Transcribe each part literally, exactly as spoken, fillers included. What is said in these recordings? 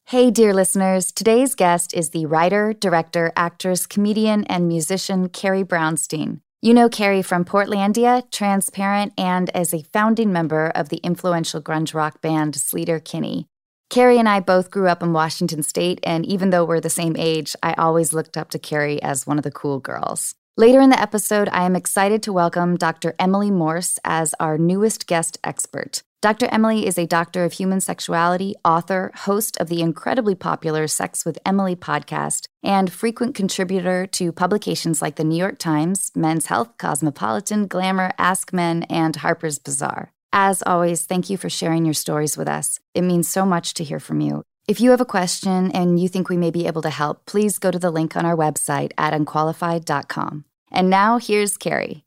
Hey, dear listeners. Today's guest is the writer, director, actress, comedian, and musician Carrie Brownstein. You know Carrie from Portlandia, Transparent, and as a founding member of the influential grunge rock band Sleater-Kinney. Carrie and I both grew up in Washington State, and even though we're the same age, I always looked up to Carrie as one of the cool girls. Later in the episode, I am excited to welcome Doctor Emily Morse as our newest guest expert. Doctor Emily is a doctor of human sexuality, author, host of the incredibly popular Sex with Emily podcast, and frequent contributor to publications like the New York Times, Men's Health, Cosmopolitan, Glamour, Ask Men, and Harper's Bazaar. As always, thank you for sharing your stories with us. It means so much to hear from you. If you have a question and you think we may be able to help, please go to the link on our website at unqualified dot com. And now, here's Carrie.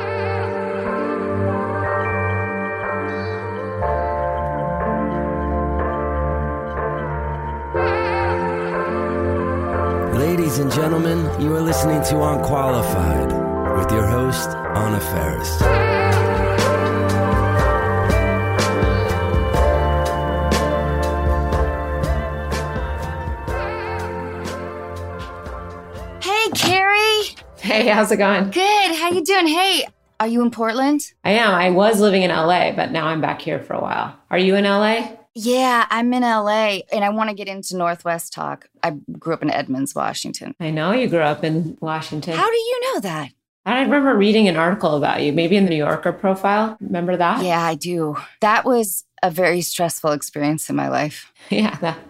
Ladies and gentlemen, you are listening to Unqualified with your host, Anna Faris. Hey, Carrie. Hey, how's it going? Good. How you doing? Hey, are you in Portland? I am. I was living in L A, but now I'm back here for a while. Are you in L A? Yeah, I'm in L A, and I want to get into Northwest talk. I grew up in Edmonds, Washington. I know you grew up in Washington. How do you know that? I remember reading an article about you, maybe in the New Yorker profile. Remember that? Yeah, I do. That was a very stressful experience in my life. Yeah, that,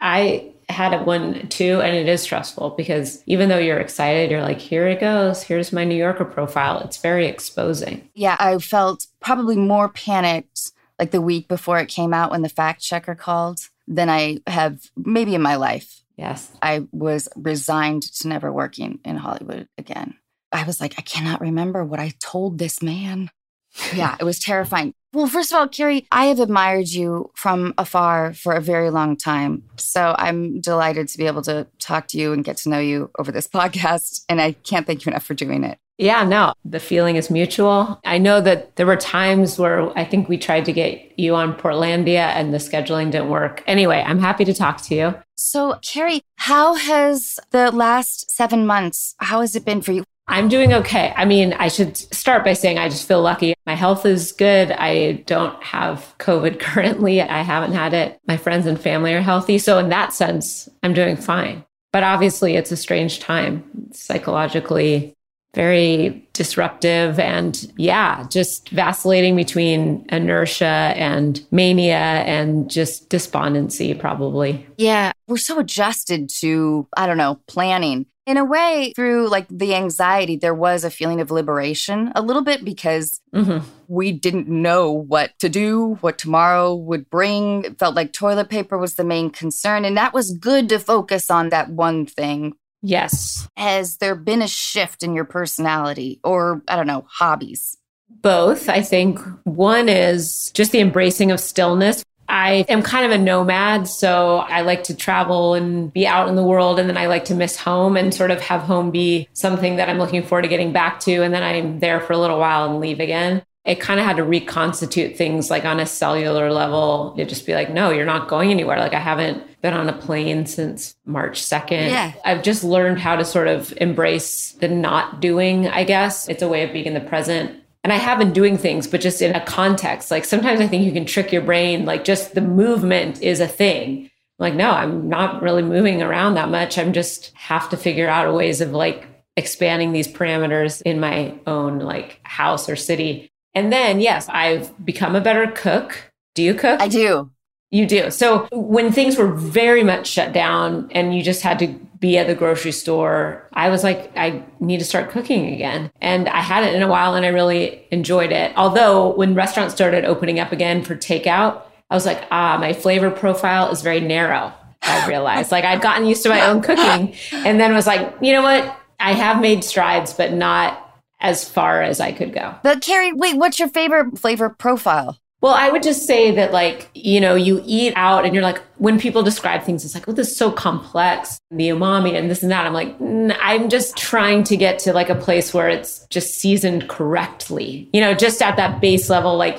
I had it one too, and it is stressful because even though you're excited, you're like, here it goes. Here's my New Yorker profile. It's very exposing. Yeah, I felt probably more panicked like the week before it came out when the fact checker called than I have maybe in my life. Yes. I was resigned to never working in Hollywood again. I was like, I cannot remember what I told this man. Yeah, it was terrifying. Well, first of all, Carrie, I have admired you from afar for a very long time. So I'm delighted to be able to talk to you and get to know you over this podcast. And I can't thank you enough for doing it. Yeah, no, the feeling is mutual. I know that there were times where I think we tried to get you on Portlandia and the scheduling didn't work. Anyway, I'm happy to talk to you. So, Carrie, how has the last seven months, how has it been for you? I'm doing okay. I mean, I should start by saying I just feel lucky. My health is good. I don't have COVID currently. I haven't had it. My friends and family are healthy. So in that sense, I'm doing fine. But obviously, it's a strange time, psychologically very disruptive and yeah, just vacillating between inertia and mania and just despondency probably. Yeah, we're so adjusted to, I don't know, planning. In a way, through like the anxiety, there was a feeling of liberation a little bit because mm-hmm. we didn't know what to do, what tomorrow would bring. It felt like toilet paper was the main concern. And that was good to focus on that one thing. Yes. Has there been a shift in your personality or, I don't know, hobbies? Both. I think one is just the embracing of stillness. I am kind of a nomad, so I like to travel and be out in the world, and then I like to miss home and sort of have home be something that I'm looking forward to getting back to, and then I'm there for a little while and leave again. It kind of had to reconstitute things like on a cellular level. It'd just be like, no, you're not going anywhere. Like I haven't been on a plane since March second. Yeah. I've just learned how to sort of embrace the not doing, I guess. It's a way of being in the present. And I have been doing things, but just in a context. Like sometimes I think you can trick your brain, like just the movement is a thing. Like, no, I'm not really moving around that much. I'm just have to figure out ways of like expanding these parameters in my own like house or city. And then, yes, I've become a better cook. Do you cook? I do. You do. So when things were very much shut down and you just had to be at the grocery store, I was like, I need to start cooking again. And I hadn't in a while and I really enjoyed it. Although when restaurants started opening up again for takeout, I was like, ah, my flavor profile is very narrow. I realized like I'd gotten used to my own cooking and then was like, you know what? I have made strides, but not as far as I could go. But Carrie, wait, what's your favorite flavor profile? Well, I would just say that like, you know, you eat out and you're like, when people describe things, it's like, oh, this is so complex, the umami and this and that. I'm like, mm, I'm just trying to get to like a place where it's just seasoned correctly, you know, just at that base level, like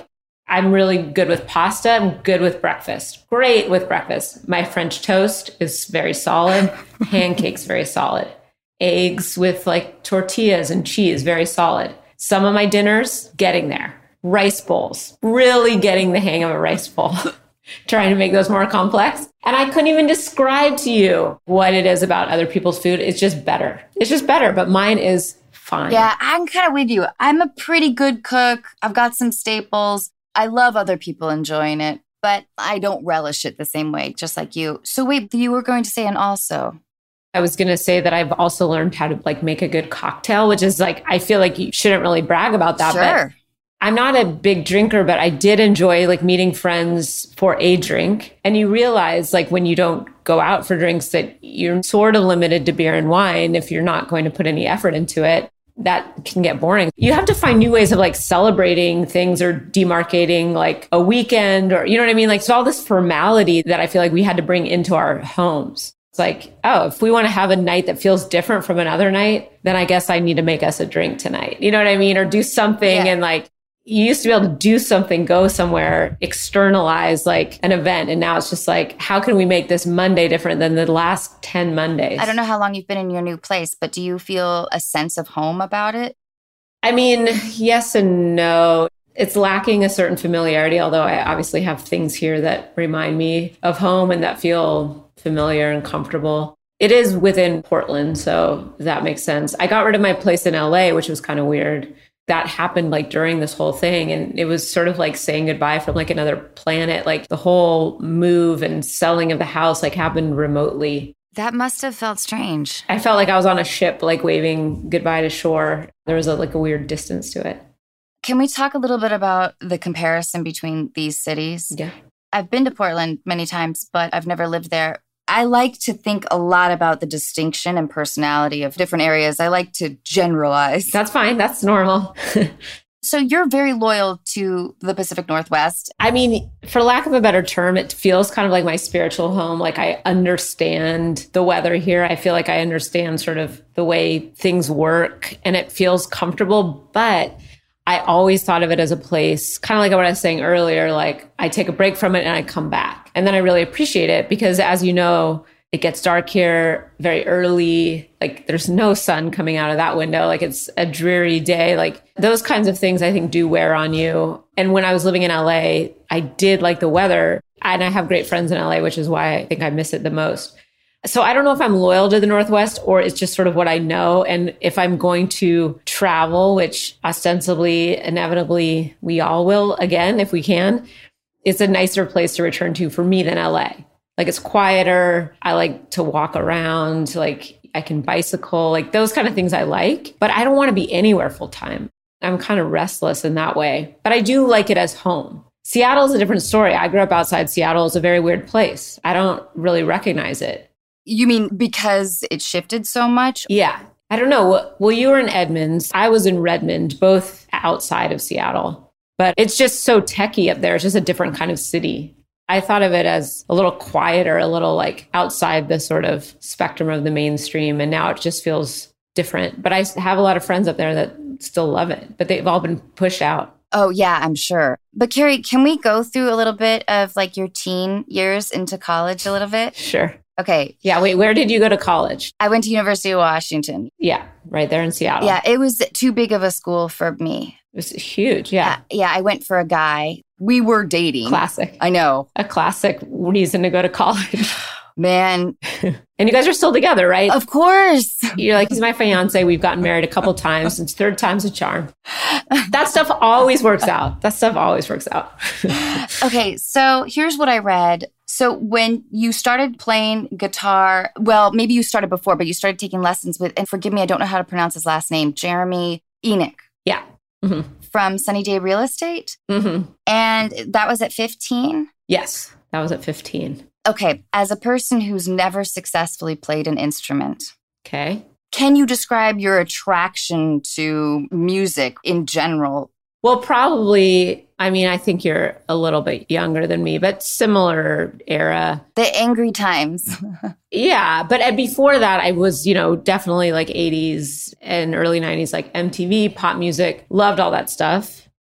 I'm really good with pasta. I'm good with breakfast. Great with breakfast. My French toast is very solid. Pancakes, very solid. Eggs with like tortillas and cheese, very solid. Some of my dinners, getting there. Rice bowls, really getting the hang of a rice bowl. Trying to make those more complex. And I couldn't even describe to you what it is about other people's food. It's just better. It's just better, but mine is fine. Yeah, I'm kind of with you. I'm a pretty good cook. I've got some staples. I love other people enjoying it, but I don't relish it the same way, just like you. So wait, you were going to say an also. I was going to say that I've also learned how to like make a good cocktail, which is like, I feel like you shouldn't really brag about that. Sure. But I'm not a big drinker, but I did enjoy like meeting friends for a drink. And you realize like when you don't go out for drinks that you're sort of limited to beer and wine if you're not going to put any effort into it. That can get boring. You have to find new ways of like celebrating things or demarcating like a weekend or, you know what I mean? Like, so all this formality that I feel like we had to bring into our homes. It's like, oh, if we want to have a night that feels different from another night, then I guess I need to make us a drink tonight. You know what I mean? Or do something. Yeah. And like, you used to be able to do something, go somewhere, externalize like an event. And now it's just like, how can we make this Monday different than the last ten Mondays? I don't know how long you've been in your new place, but do you feel a sense of home about it? I mean, yes and no. It's lacking a certain familiarity, although I obviously have things here that remind me of home and that feel familiar and comfortable. It is within Portland, so that makes sense. I got rid of my place in L A, which was kind of weird. That happened like during this whole thing. And it was sort of like saying goodbye from like another planet. Like the whole move and selling of the house like happened remotely. That must have felt strange. I felt like I was on a ship, like waving goodbye to shore. There was a, like a weird distance to it. Can we talk a little bit about the comparison between these cities? Yeah. I've been to Portland many times, but I've never lived there. I like to think a lot about the distinction and personality of different areas. I like to generalize. That's fine. That's normal. So you're very loyal to the Pacific Northwest. I mean, for lack of a better term, it feels kind of like my spiritual home. Like I understand the weather here. I feel like I understand sort of the way things work and it feels comfortable. But I always thought of it as a place, kind of like what I was saying earlier, like I take a break from it and I come back. And then I really appreciate it because as you know, it gets dark here very early. Like there's no sun coming out of that window. Like it's a dreary day. Like those kinds of things I think do wear on you. And when I was living in L A, I did like the weather and I have great friends in L A, which is why I think I miss it the most. So I don't know if I'm loyal to the Northwest or it's just sort of what I know. And if I'm going to travel, which ostensibly, inevitably, we all will again, if we can, it's a nicer place to return to for me than L A. Like it's quieter. I like to walk around. Like I can bicycle, like those kind of things I like, but I don't want to be anywhere full time. I'm kind of restless in that way, but I do like it as home. Seattle is a different story. I grew up outside Seattle. It's a very weird place. I don't really recognize it. You mean because it shifted so much? Yeah. I don't know. Well, you were in Edmonds. I was in Redmond, both outside of Seattle. But it's just so techie up there. It's just a different kind of city. I thought of it as a little quieter, a little like outside the sort of spectrum of the mainstream. And now it just feels different. But I have a lot of friends up there that still love it. But they've all been pushed out. Oh, yeah, I'm sure. But Carrie, can we go through a little bit of like your teen years into college a little bit? Sure. Okay. Yeah. Wait, where did you go to college? I went to University of Washington. Yeah. Right there in Seattle. Yeah. It was too big of a school for me. It was huge. Yeah. Uh, yeah. I went for a guy. We were dating. Classic. I know. A classic reason to go to college. Man. And you guys are still together, right? Of course. You're like, he's my fiance. We've gotten married a couple times. It's third time's a charm. That stuff always works out. That stuff always works out. Okay. So here's what I read. So when you started playing guitar, well, maybe you started before, but you started taking lessons with, and forgive me, I don't know how to pronounce his last name, Jeremy Enoch. Yeah. Mm-hmm. From Sunny Day Real Estate. Mm-hmm. And that was at fifteen? Yes, that was at fifteen. Okay. As a person who's never successfully played an instrument. Okay. Can you describe your attraction to music in general? Well, probably, I mean, I think you're a little bit younger than me, but similar era. The angry times. Yeah. But before that, I was, you know, definitely like eighties and early nineties, like M T V, pop music, loved all that stuff.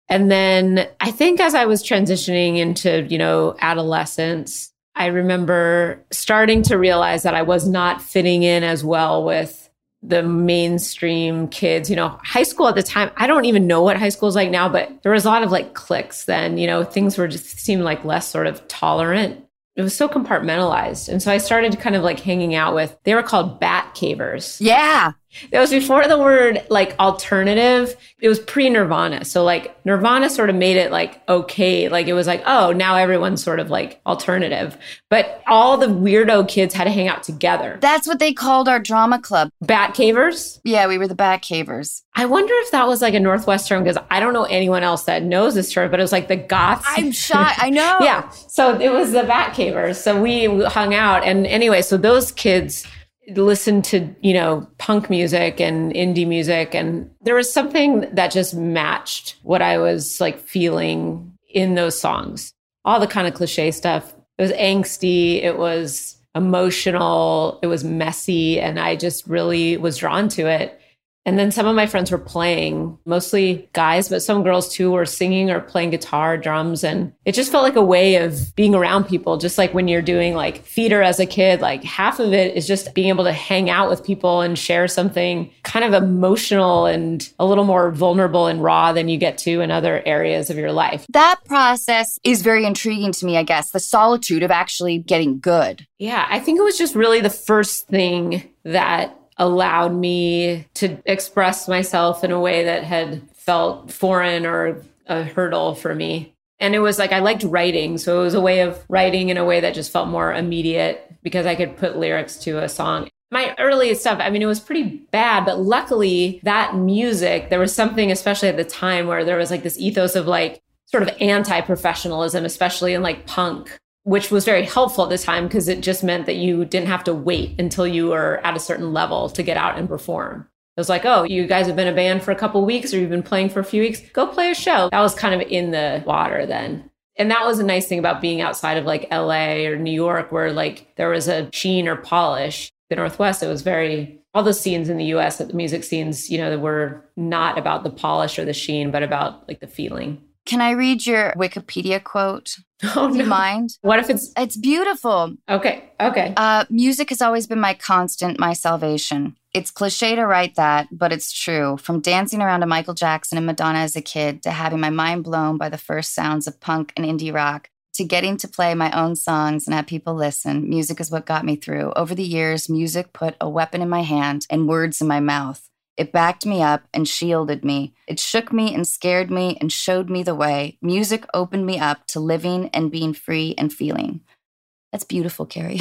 And then I think as I was transitioning into, you know, adolescence, I remember starting to realize that I was not fitting in as well with the mainstream kids. You know, high school at the time, I don't even know what high school is like now, but there was a lot of like cliques then, you know, things were just seemed like less sort of tolerant. It was so compartmentalized. And so I started kind of like hanging out with, they were called bat cavers. Yeah. That was before the word like alternative. It was pre-Nirvana. So like Nirvana sort of made it like okay. Like it was like, oh, now everyone's sort of like alternative. But all the weirdo kids had to hang out together. That's what they called our drama club. Bat cavers? Yeah, we were the bat cavers. I wonder if that was like a Northwest term because I don't know anyone else that knows this term, but it was like the goths. I'm shocked. I know. Yeah. So it was the bat cavers. So we hung out. And anyway, so those kids listened to, you know, punk music and indie music. And there was something that just matched what I was like feeling in those songs. All the kind of cliche stuff. It was angsty. It was emotional. It was messy. And I just really was drawn to it. And then some of my friends were playing, mostly guys, but some girls too were singing or playing guitar, drums. And it just felt like a way of being around people. Just like when you're doing like theater as a kid, like half of it is just being able to hang out with people and share something kind of emotional and a little more vulnerable and raw than you get to in other areas of your life. That process is very intriguing to me, I guess, the solitude of actually getting good. Yeah, I think it was just really the first thing that allowed me to express myself in a way that had felt foreign or a hurdle for me. And it was like, I liked writing. So it was a way of writing in a way that just felt more immediate because I could put lyrics to a song. My early stuff, I mean, it was pretty bad, but luckily that music, there was something, especially at the time, where there was like this ethos of like sort of anti-professionalism, especially in like punk, which was very helpful at the time because it just meant that you didn't have to wait until you were at a certain level to get out and perform. It was like, oh, you guys have been a band for a couple of weeks or you've been playing for a few weeks, go play a show. That was kind of in the water then. And that was a nice thing about being outside of like L A or New York where like there was a sheen or polish. The Northwest, it was very, all the scenes in the U S, the music scenes, you know, that were not about the polish or the sheen, but about like the feeling. Can I read your Wikipedia quote? Oh, Do you no. mind? What if it's... It's beautiful. Okay, okay. Uh, music has always been my constant, my salvation. It's cliche to write that, but it's true. From dancing around to Michael Jackson and Madonna as a kid, to having my mind blown by the first sounds of punk and indie rock, to getting to play my own songs and have people listen, music is what got me through. Over the years, music put a weapon in my hand and words in my mouth. It backed me up and shielded me. It shook me and scared me and showed me the way. Music opened me up to living and being free and feeling. That's beautiful, Carrie.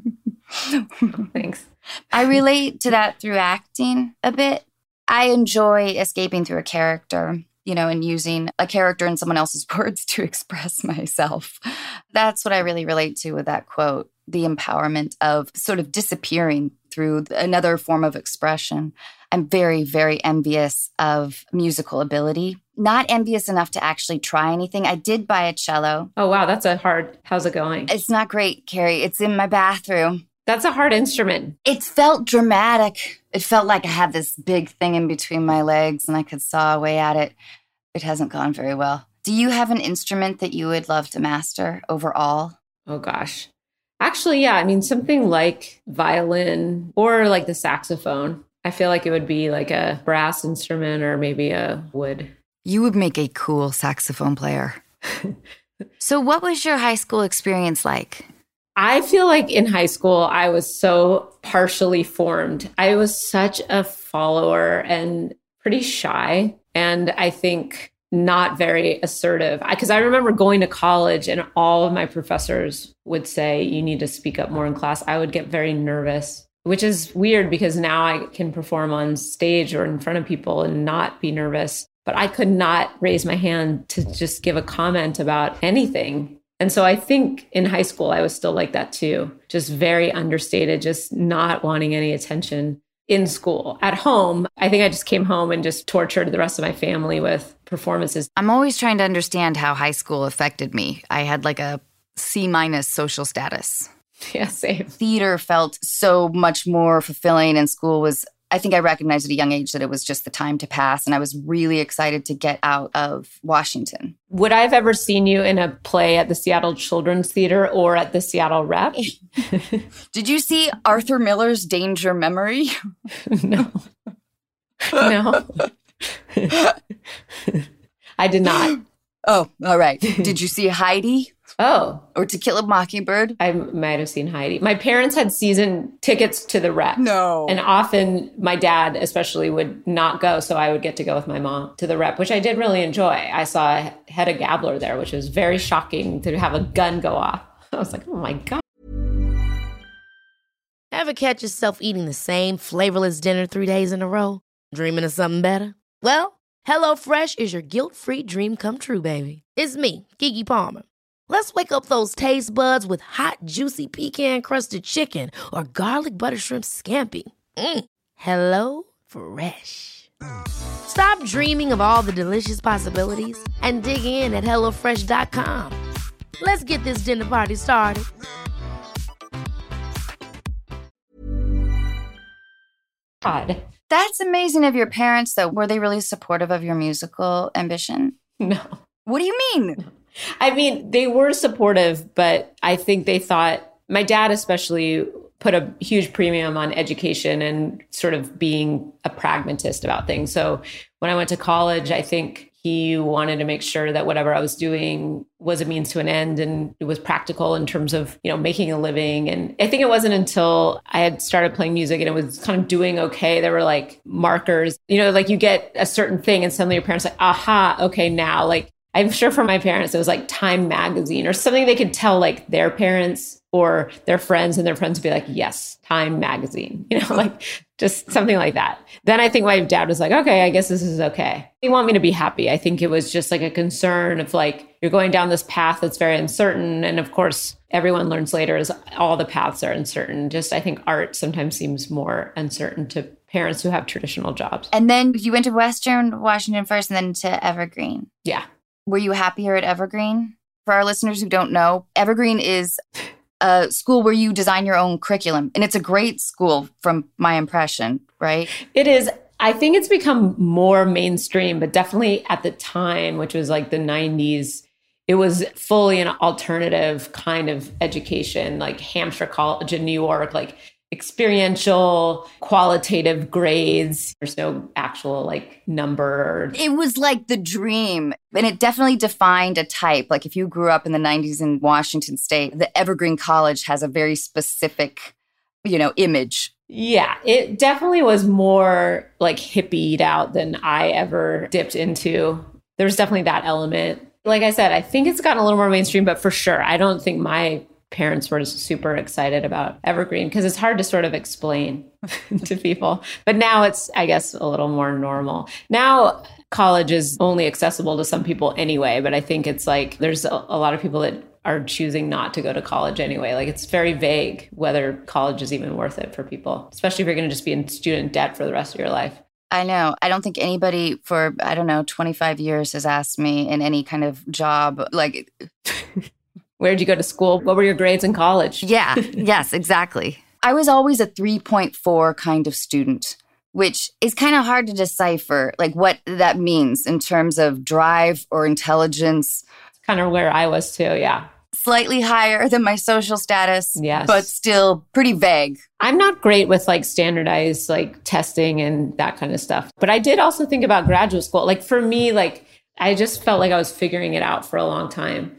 Thanks. I relate to that through acting a bit. I enjoy escaping through a character, you know, and using a character in someone else's words to express myself. That's what I really relate to with that quote, the empowerment of sort of disappearing through another form of expression. I'm very, very envious of musical ability. Not envious enough to actually try anything. I did buy a cello. Oh, wow. That's a hard, how's it going? It's not great, Carrie. It's in my bathroom. That's a hard instrument. It felt dramatic. It felt like I had this big thing in between my legs and I could saw away at it. It hasn't gone very well. Do you have an instrument that you would love to master overall? Oh, gosh. Actually, yeah. I mean, something like violin or like the saxophone. I feel like it would be like a brass instrument or maybe a wood. You would make a cool saxophone player. So what was your high school experience like? I feel like in high school, I was so partially formed. I was such a follower and pretty shy. And I think not very assertive. Because I, I remember going to college and all of my professors would say, you need to speak up more in class. I would get very nervous, which is weird because now I can perform on stage or in front of people and not be nervous. But I could not raise my hand to just give a comment about anything. And so I think in high school, I was still like that too. Just very understated, just not wanting any attention in school. At home, I think I just came home and just tortured the rest of my family with performances. I'm always trying to understand how high school affected me. I had like a C minus social status. Yeah, same. Theater felt so much more fulfilling and school was I think I recognized at a young age that it was just the time to pass. And I was really excited to get out of Washington. Would I have ever seen you in a play at the Seattle Children's Theater or at the Seattle Rep? Did you see Arthur Miller's Danger Memory? No. No. I did not. Oh, all right. Did you see Heidi? Oh. Or To Kill a Mockingbird? I might have seen Heidi. My parents had season tickets to the Rep. No. And often my dad especially would not go, so I would get to go with my mom to the Rep, which I did really enjoy. I saw Hedda Gabler there, which was very shocking to have a gun go off. I was like, oh my God. Ever catch yourself eating the same flavorless dinner three days in a row? Dreaming of something better? Well, HelloFresh is your guilt-free dream come true, baby. It's me, Keke Palmer. Let's wake up those taste buds with hot, juicy pecan-crusted chicken or garlic butter shrimp scampi. Mm. Hello Fresh. Stop dreaming of all the delicious possibilities and dig in at hello fresh dot com. Let's get this dinner party started. God. That's amazing of your parents, though. Were they really supportive of your musical ambition? No. What do you mean? I mean, they were supportive, but I think they thought, my dad especially put a huge premium on education and sort of being a pragmatist about things. So when I went to college, I think he wanted to make sure that whatever I was doing was a means to an end and it was practical in terms of, you know, making a living. And I think it wasn't until I had started playing music and it was kind of doing okay. There were like markers, you know, like you get a certain thing and suddenly your parents are like, aha, okay, now like, I'm sure for my parents, it was like Time Magazine or something they could tell like their parents or their friends, and their friends would be like, yes, Time Magazine, you know, like just something like that. Then I think my dad was like, okay, I guess this is okay. They want me to be happy. I think it was just like a concern of like, you're going down this path that's very uncertain. And of course, everyone learns later is all the paths are uncertain. Just I think art sometimes seems more uncertain to parents who have traditional jobs. And then you went to Western Washington first and then to Evergreen. Yeah. Were you happier at Evergreen? For our listeners who don't know, Evergreen is a school where you design your own curriculum. And it's a great school from my impression, right? It is. I think it's become more mainstream, but definitely at the time, which was like the nineties, it was fully an alternative kind of education, like Hampshire College in New York, like experiential, qualitative grades. There's no actual like number. It was like the dream. And it definitely defined a type. Like if you grew up in the nineties in Washington State, the Evergreen College has a very specific, you know, image. Yeah, it definitely was more like hippied out than I ever dipped into. There's definitely that element. Like I said, I think it's gotten a little more mainstream, but for sure, I don't think my parents were super excited about Evergreen because it's hard to sort of explain to people. But now it's, I guess, a little more normal. Now college is only accessible to some people anyway, but I think it's like there's a, a lot of people that are choosing not to go to college anyway. Like it's very vague whether college is even worth it for people, especially if you're going to just be in student debt for the rest of your life. I know. I don't think anybody for, I don't know, twenty-five years has asked me in any kind of job, like... Where'd you go to school? What were your grades in college? Yeah, yes, exactly. I was always a three point four kind of student, which is kind of hard to decipher, like what that means in terms of drive or intelligence. It's kind of where I was too, yeah. Slightly higher than my social status, yes, but still pretty vague. I'm not great with like standardized like testing and that kind of stuff. But I did also think about graduate school. Like for me, like I just felt like I was figuring it out for a long time.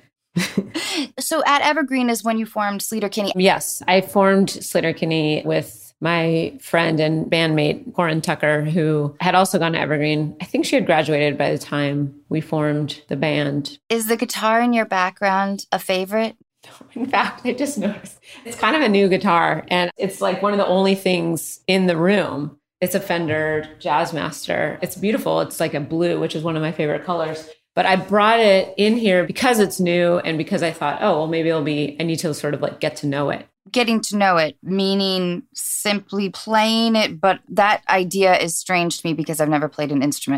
So at Evergreen is when you formed Sleater-Kinney. Yes, I formed Sleater-Kinney with my friend and bandmate, Corin Tucker, who had also gone to Evergreen. I think she had graduated by the time we formed the band. Is the guitar in your background a favorite? In fact, I just noticed it's kind of a new guitar, and it's like one of the only things in the room. It's a Fender Jazzmaster. It's beautiful. It's like a blue, which is one of my favorite colors. But I brought it in here because it's new and because I thought, oh, well, maybe it'll be, I need to sort of like get to know it. Getting to know it, meaning simply playing it. But that idea is strange to me because I've never played an instrument.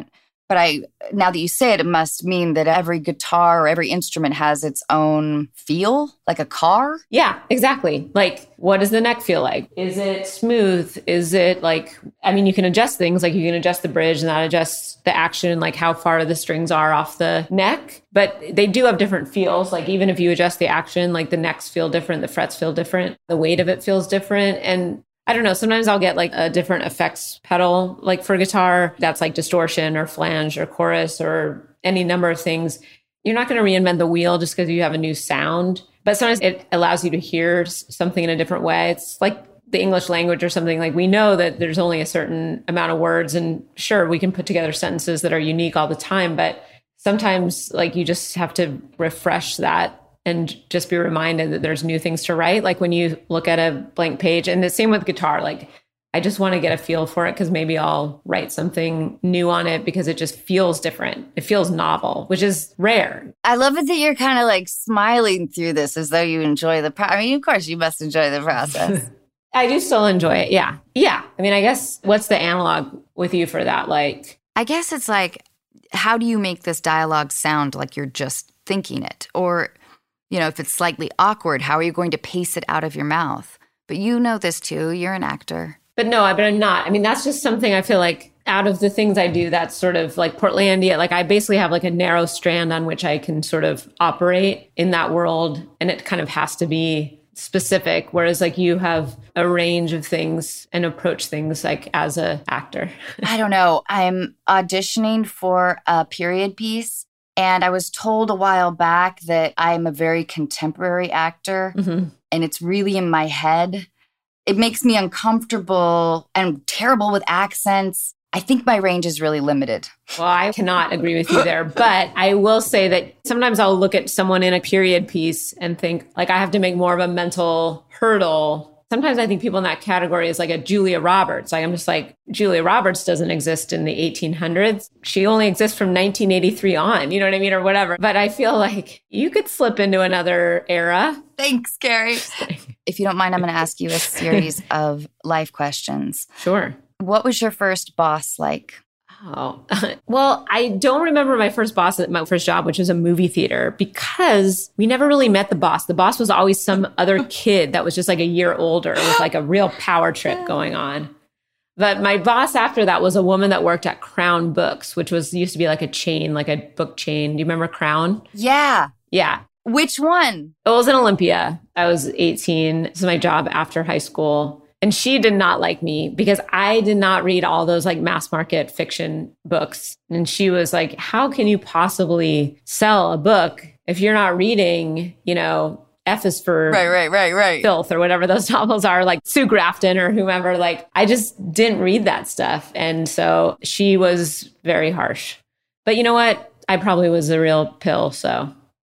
But I, now that you say it, it must mean that every guitar or every instrument has its own feel, like a car? Yeah, exactly. Like, what does the neck feel like? Is it smooth? Is it like, I mean, you can adjust things, like you can adjust the bridge and that adjusts the action, like how far the strings are off the neck. But they do have different feels. Like even if you adjust the action, like the necks feel different, the frets feel different, the weight of it feels different. And I don't know, sometimes I'll get like a different effects pedal, like for guitar, that's like distortion or flange or chorus or any number of things. You're not going to reinvent the wheel just because you have a new sound, but sometimes it allows you to hear something in a different way. It's like the English language or something. Like we know that there's only a certain amount of words, and sure, we can put together sentences that are unique all the time, but sometimes like you just have to refresh that and just be reminded that there's new things to write. Like when you look at a blank page, and the same with guitar, like I just want to get a feel for it because maybe I'll write something new on it because it just feels different. It feels novel, which is rare. I love it that you're kind of like smiling through this as though you enjoy the process. I mean, of course you must enjoy the process. I do still enjoy it. Yeah. Yeah. I mean, I guess what's the analog with you for that? Like, I guess it's like, how do you make this dialogue sound like you're just thinking it? Or, you know, if it's slightly awkward, how are you going to pace it out of your mouth? But you know this too. You're an actor. But no, but I'm not. I mean, that's just something I feel like out of the things I do, that's sort of like Portlandia. Like I basically have like a narrow strand on which I can sort of operate in that world. And it kind of has to be specific. Whereas like you have a range of things and approach things like as a actor. I don't know. I'm auditioning for a period piece. And I was told a while back that I'm a very contemporary actor, mm-hmm. and it's really in my head. It makes me uncomfortable and terrible with accents. I think my range is really limited. Well, I cannot agree with you there, but I will say that sometimes I'll look at someone in a period piece and think like I have to make more of a mental hurdle. Sometimes I think people in that category is like a Julia Roberts. Like I'm just like, Julia Roberts doesn't exist in the eighteen hundreds. She only exists from nineteen eighty-three on, you know what I mean? Or whatever. But I feel like you could slip into another era. Thanks, Carrie. If you don't mind, I'm going to ask you a series of life questions. Sure. What was your first boss like? Oh, well, I don't remember my first boss at my first job, which was a movie theater, because we never really met the boss. The boss was always some other kid that was just like a year older with like a real power trip going on. But my boss after that was a woman that worked at Crown Books, which was used to be like a chain, like a book chain. Do you remember Crown? Yeah. Yeah. Which one? It was in Olympia. I was eighteen. This was my job after high school. And she did not like me because I did not read all those like mass market fiction books. And she was like, how can you possibly sell a book if you're not reading, you know, F is for right, right, right, right. filth or whatever those novels are, like Sue Grafton or whomever. Like, I just didn't read that stuff. And so she was very harsh. But you know what? I probably was a real pill, so...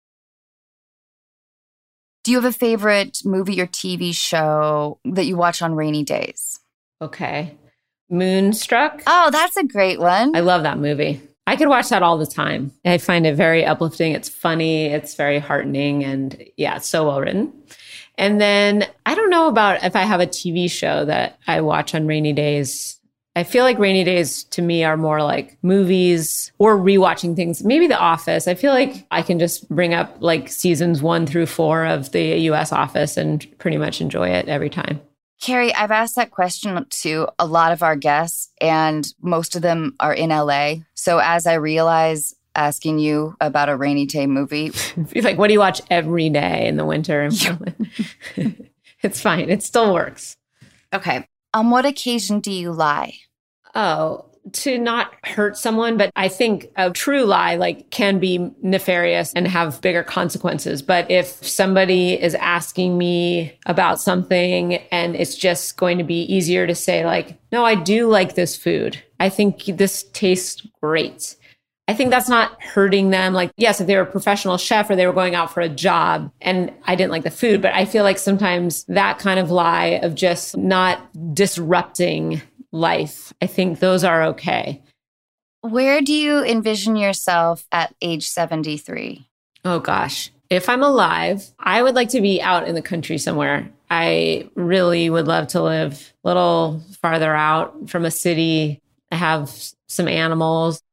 Do you have a favorite movie or T V show that you watch on rainy days? Okay. Moonstruck. Oh, that's a great one. I love that movie. I could watch that all the time. I find it very uplifting. It's funny. It's very heartening. And yeah, it's so well written. And then I don't know about if I have a T V show that I watch on rainy days. I feel like rainy days to me are more like movies or rewatching things. Maybe The Office. I feel like I can just bring up like seasons one through four of the U S Office and pretty much enjoy it every time. Carrie, I've asked that question to a lot of our guests, and most of them are in L A. So as I realize asking you about a rainy day movie. Like, what do you watch every day in the winter in Portland? It's fine. It still works. Okay. On what occasion do you lie? Oh, to not hurt someone. But I think a true lie like can be nefarious and have bigger consequences. But if somebody is asking me about something and it's just going to be easier to say like, no, I do like this food. I think this tastes great. I think that's not hurting them. Like, yes, if they were a professional chef or they were going out for a job and I didn't like the food, but I feel like sometimes that kind of lie of just not disrupting life, I think those are okay. Where do you envision yourself at age seventy-three? Oh, gosh. If I'm alive, I would like to be out in the country somewhere. I really would love to live a little farther out from a city. I have some animals.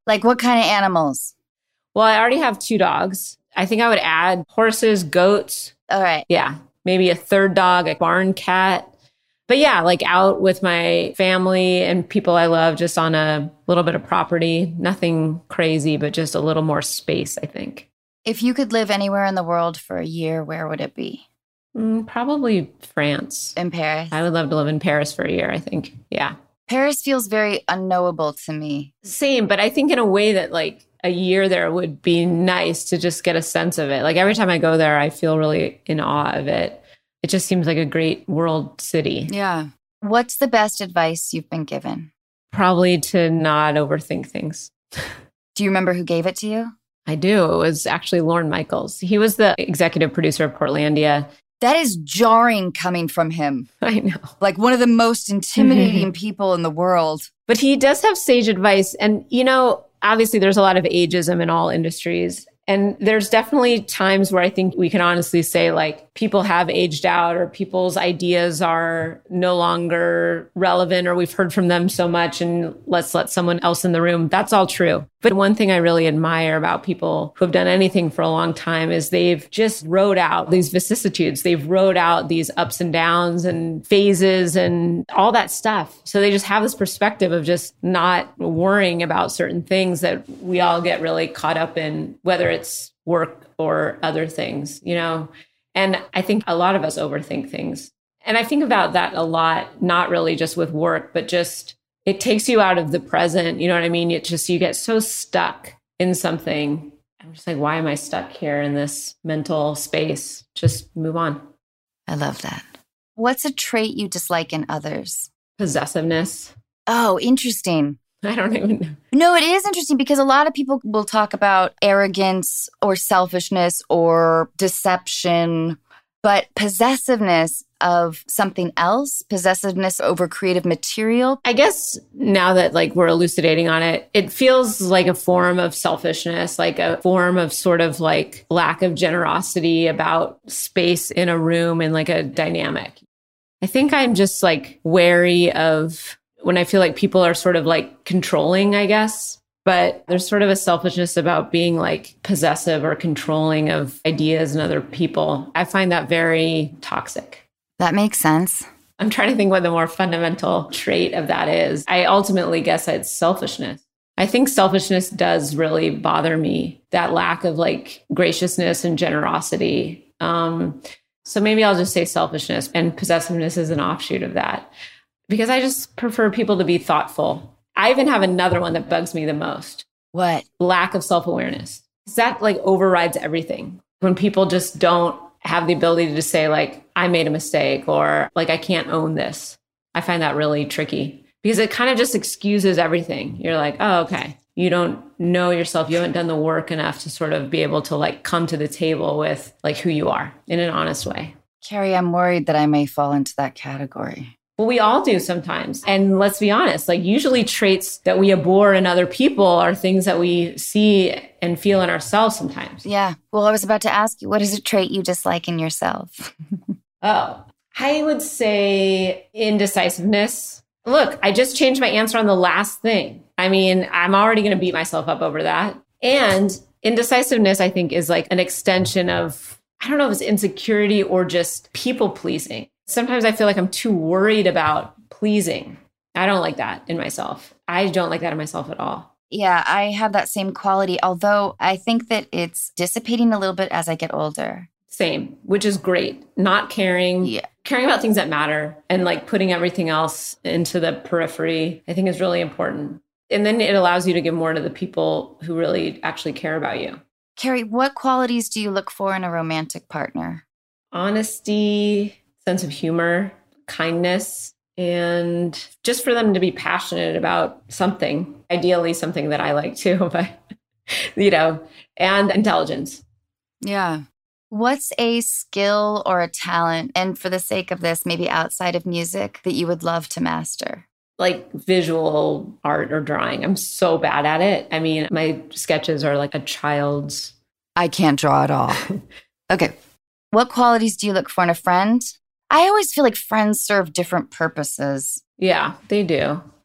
Like what kind of animals? Well, I already have two dogs. I think I would add horses, goats. All right. Yeah. Maybe a third dog, a barn cat. But yeah, like out with my family and people I love, just on a little bit of property. Nothing crazy, but just a little more space, I think. If you could live anywhere in the world for a year, where would it be? Mm, probably France. In Paris? I would love to live in Paris for a year, I think. Yeah. Paris feels very unknowable to me. Same, but I think in a way that like a year there would be nice to just get a sense of it. Like every time I go there, I feel really in awe of it. It just seems like a great world city. Yeah. What's the best advice you've been given? Probably to not overthink things. Do you remember who gave it to you? I do. It was actually Lorne Michaels. He was the executive producer of Portlandia. That is jarring coming from him. I know. Like one of the most intimidating people in the world. But he does have sage advice. And, you know, obviously there's a lot of ageism in all industries. And there's definitely times where I think we can honestly say like people have aged out or people's ideas are no longer relevant or we've heard from them so much and let's let someone else in the room. That's all true. But one thing I really admire about people who have done anything for a long time is they've just rode out these vicissitudes. They've rode out these ups and downs and phases and all that stuff. So they just have this perspective of just not worrying about certain things that we all get really caught up in, whether it's work or other things, you know? And I think a lot of us overthink things. And I think about that a lot, not really just with work, but just it takes you out of the present. You know what I mean? It just, you get so stuck in something. I'm just like, why am I stuck here in this mental space? Just move on. I love that. What's a trait you dislike in others? Possessiveness. Oh, interesting. I don't even know. No, it is interesting because a lot of people will talk about arrogance or selfishness or deception, but possessiveness of something else, possessiveness over creative material. I guess now that like we're elucidating on it, it feels like a form of selfishness, like a form of sort of like lack of generosity about space in a room and like a dynamic. I think I'm just like wary of when I feel like people are sort of like controlling, I guess, but there's sort of a selfishness about being like possessive or controlling of ideas and other people. I find that very toxic. That makes sense. I'm trying to think what the more fundamental trait of that is. I ultimately guess it's selfishness. I think selfishness does really bother me, that lack of like graciousness and generosity. Um, so maybe I'll just say selfishness, and possessiveness is an offshoot of that. Because I just prefer people to be thoughtful. I even have another one that bugs me the most. What? Lack of self-awareness. That like overrides everything. When people just don't have the ability to just say like, I made a mistake or like, I can't own this. I find that really tricky because it kind of just excuses everything. You're like, oh, okay. You don't know yourself. You haven't done the work enough to sort of be able to like come to the table with like who you are in an honest way. Carrie, I'm worried that I may fall into that category. Well, we all do sometimes. And let's be honest, like usually traits that we abhor in other people are things that we see and feel in ourselves sometimes. Yeah. Well, I was about to ask you, what is a trait you dislike in yourself? Oh, I would say indecisiveness. Look, I just changed my answer on the last thing. I mean, I'm already going to beat myself up over that. And indecisiveness, I think, is like an extension of, I don't know if it's insecurity or just people pleasing. Sometimes I feel like I'm too worried about pleasing. I don't like that in myself. I don't like that in myself at all. Yeah, I have that same quality, although I think that it's dissipating a little bit as I get older. Same, which is great. Not caring, yeah. caring about things that matter and like putting everything else into the periphery, I think is really important. And then it allows you to give more to the people who really actually care about you. Carrie, what qualities do you look for in a romantic partner? Honesty, sense of humor, kindness, and just for them to be passionate about something, ideally something that I like too, but, you know, and intelligence. Yeah. What's a skill or a talent, and for the sake of this, maybe outside of music, that you would love to master? Like visual art or drawing. I'm so bad at it. I mean, my sketches are like a child's. I can't draw at all. Okay. What qualities do you look for in a friend? I always feel like friends serve different purposes. Yeah, they do.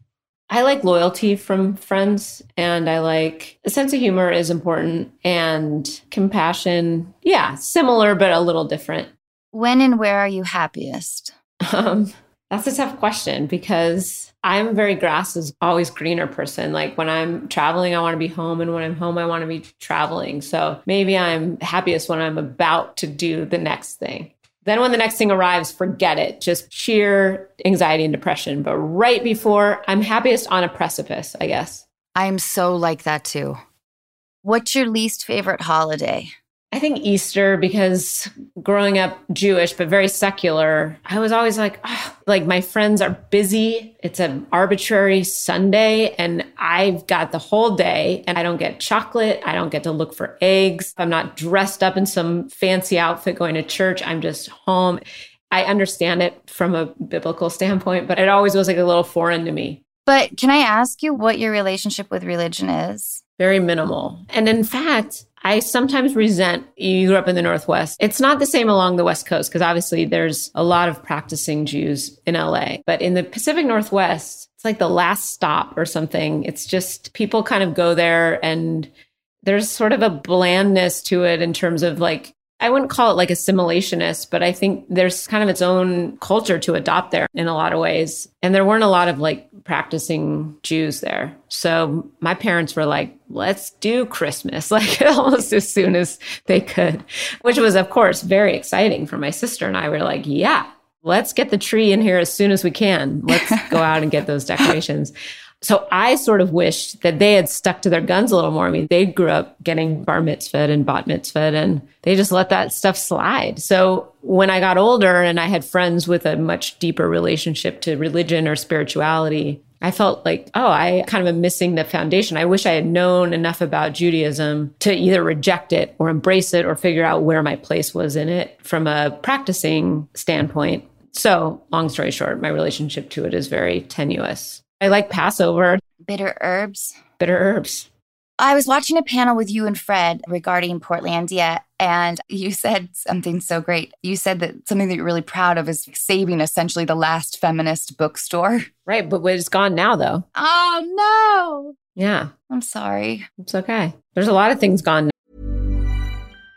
I like loyalty from friends, and I like a sense of humor is important, and compassion. Yeah, similar, but a little different. When and where are you happiest? Um, that's a tough question because I'm a very grass is always greener person. Like when I'm traveling, I want to be home. And when I'm home, I want to be traveling. So maybe I'm happiest when I'm about to do the next thing. Then when the next thing arrives, forget it. Just sheer anxiety and depression. But right before, I'm happiest on a precipice, I guess. I'm so like that too. What's your least favorite holiday? I think Easter, because growing up Jewish, but very secular, I was always like, oh, like my friends are busy. It's an arbitrary Sunday and I've got the whole day and I don't get chocolate. I don't get to look for eggs. I'm not dressed up in some fancy outfit going to church. I'm just home. I understand it from a biblical standpoint, but it always was like a little foreign to me. But can I ask you what your relationship with religion is? Very minimal. And in fact, I sometimes resent, you grew up in the Northwest. It's not the same along the West Coast because obviously there's a lot of practicing Jews in L A. But in the Pacific Northwest, it's like the last stop or something. It's just people kind of go there and there's sort of a blandness to it in terms of like, I wouldn't call it like assimilationist, but I think there's kind of its own culture to adopt there in a lot of ways. And there weren't a lot of like practicing Jews there. So my parents were like, let's do Christmas, like almost as soon as they could, which was, of course, very exciting for my sister and I. Were like, yeah, let's get the tree in here as soon as we can. Let's go out and get those decorations. So I sort of wish that they had stuck to their guns a little more. I mean, they grew up getting bar mitzvahed and bat mitzvahed, and they just let that stuff slide. So when I got older and I had friends with a much deeper relationship to religion or spirituality, I felt like, oh, I kind of am missing the foundation. I wish I had known enough about Judaism to either reject it or embrace it or figure out where my place was in it from a practicing standpoint. So long story short, my relationship to it is very tenuous. I like Passover. Bitter herbs. Bitter herbs. I was watching a panel with you and Fred regarding Portlandia, and you said something so great. You said that something that you're really proud of is saving essentially the last feminist bookstore. Right, but it's gone now, though. Oh, no. Yeah. I'm sorry. It's okay. There's a lot of things gone now.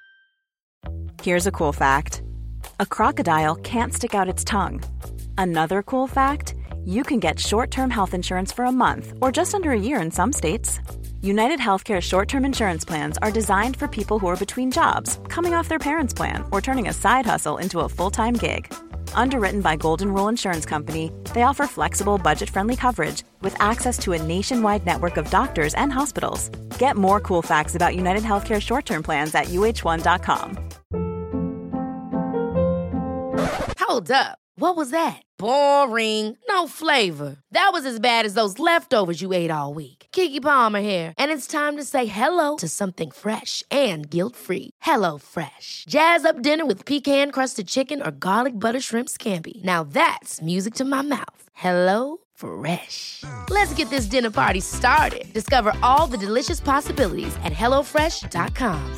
Here's a cool fact. A crocodile can't stick out its tongue. Another cool fact, you can get short-term health insurance for a month or just under a year in some states. United Healthcare short-term insurance plans are designed for people who are between jobs, coming off their parents' plan, or turning a side hustle into a full-time gig. Underwritten by Golden Rule Insurance Company, they offer flexible, budget-friendly coverage with access to a nationwide network of doctors and hospitals. Get more cool facts about United Healthcare short-term plans at U H one dot com. Hold up. What was that? Boring. No flavor. That was as bad as those leftovers you ate all week. Keke Palmer here, and it's time to say hello to something fresh and guilt-free. Hello Fresh. Jazz up dinner with pecan-crusted chicken or garlic butter shrimp scampi. Now that's music to my mouth. Hello Fresh. Let's get this dinner party started. Discover all the delicious possibilities at hello fresh dot com.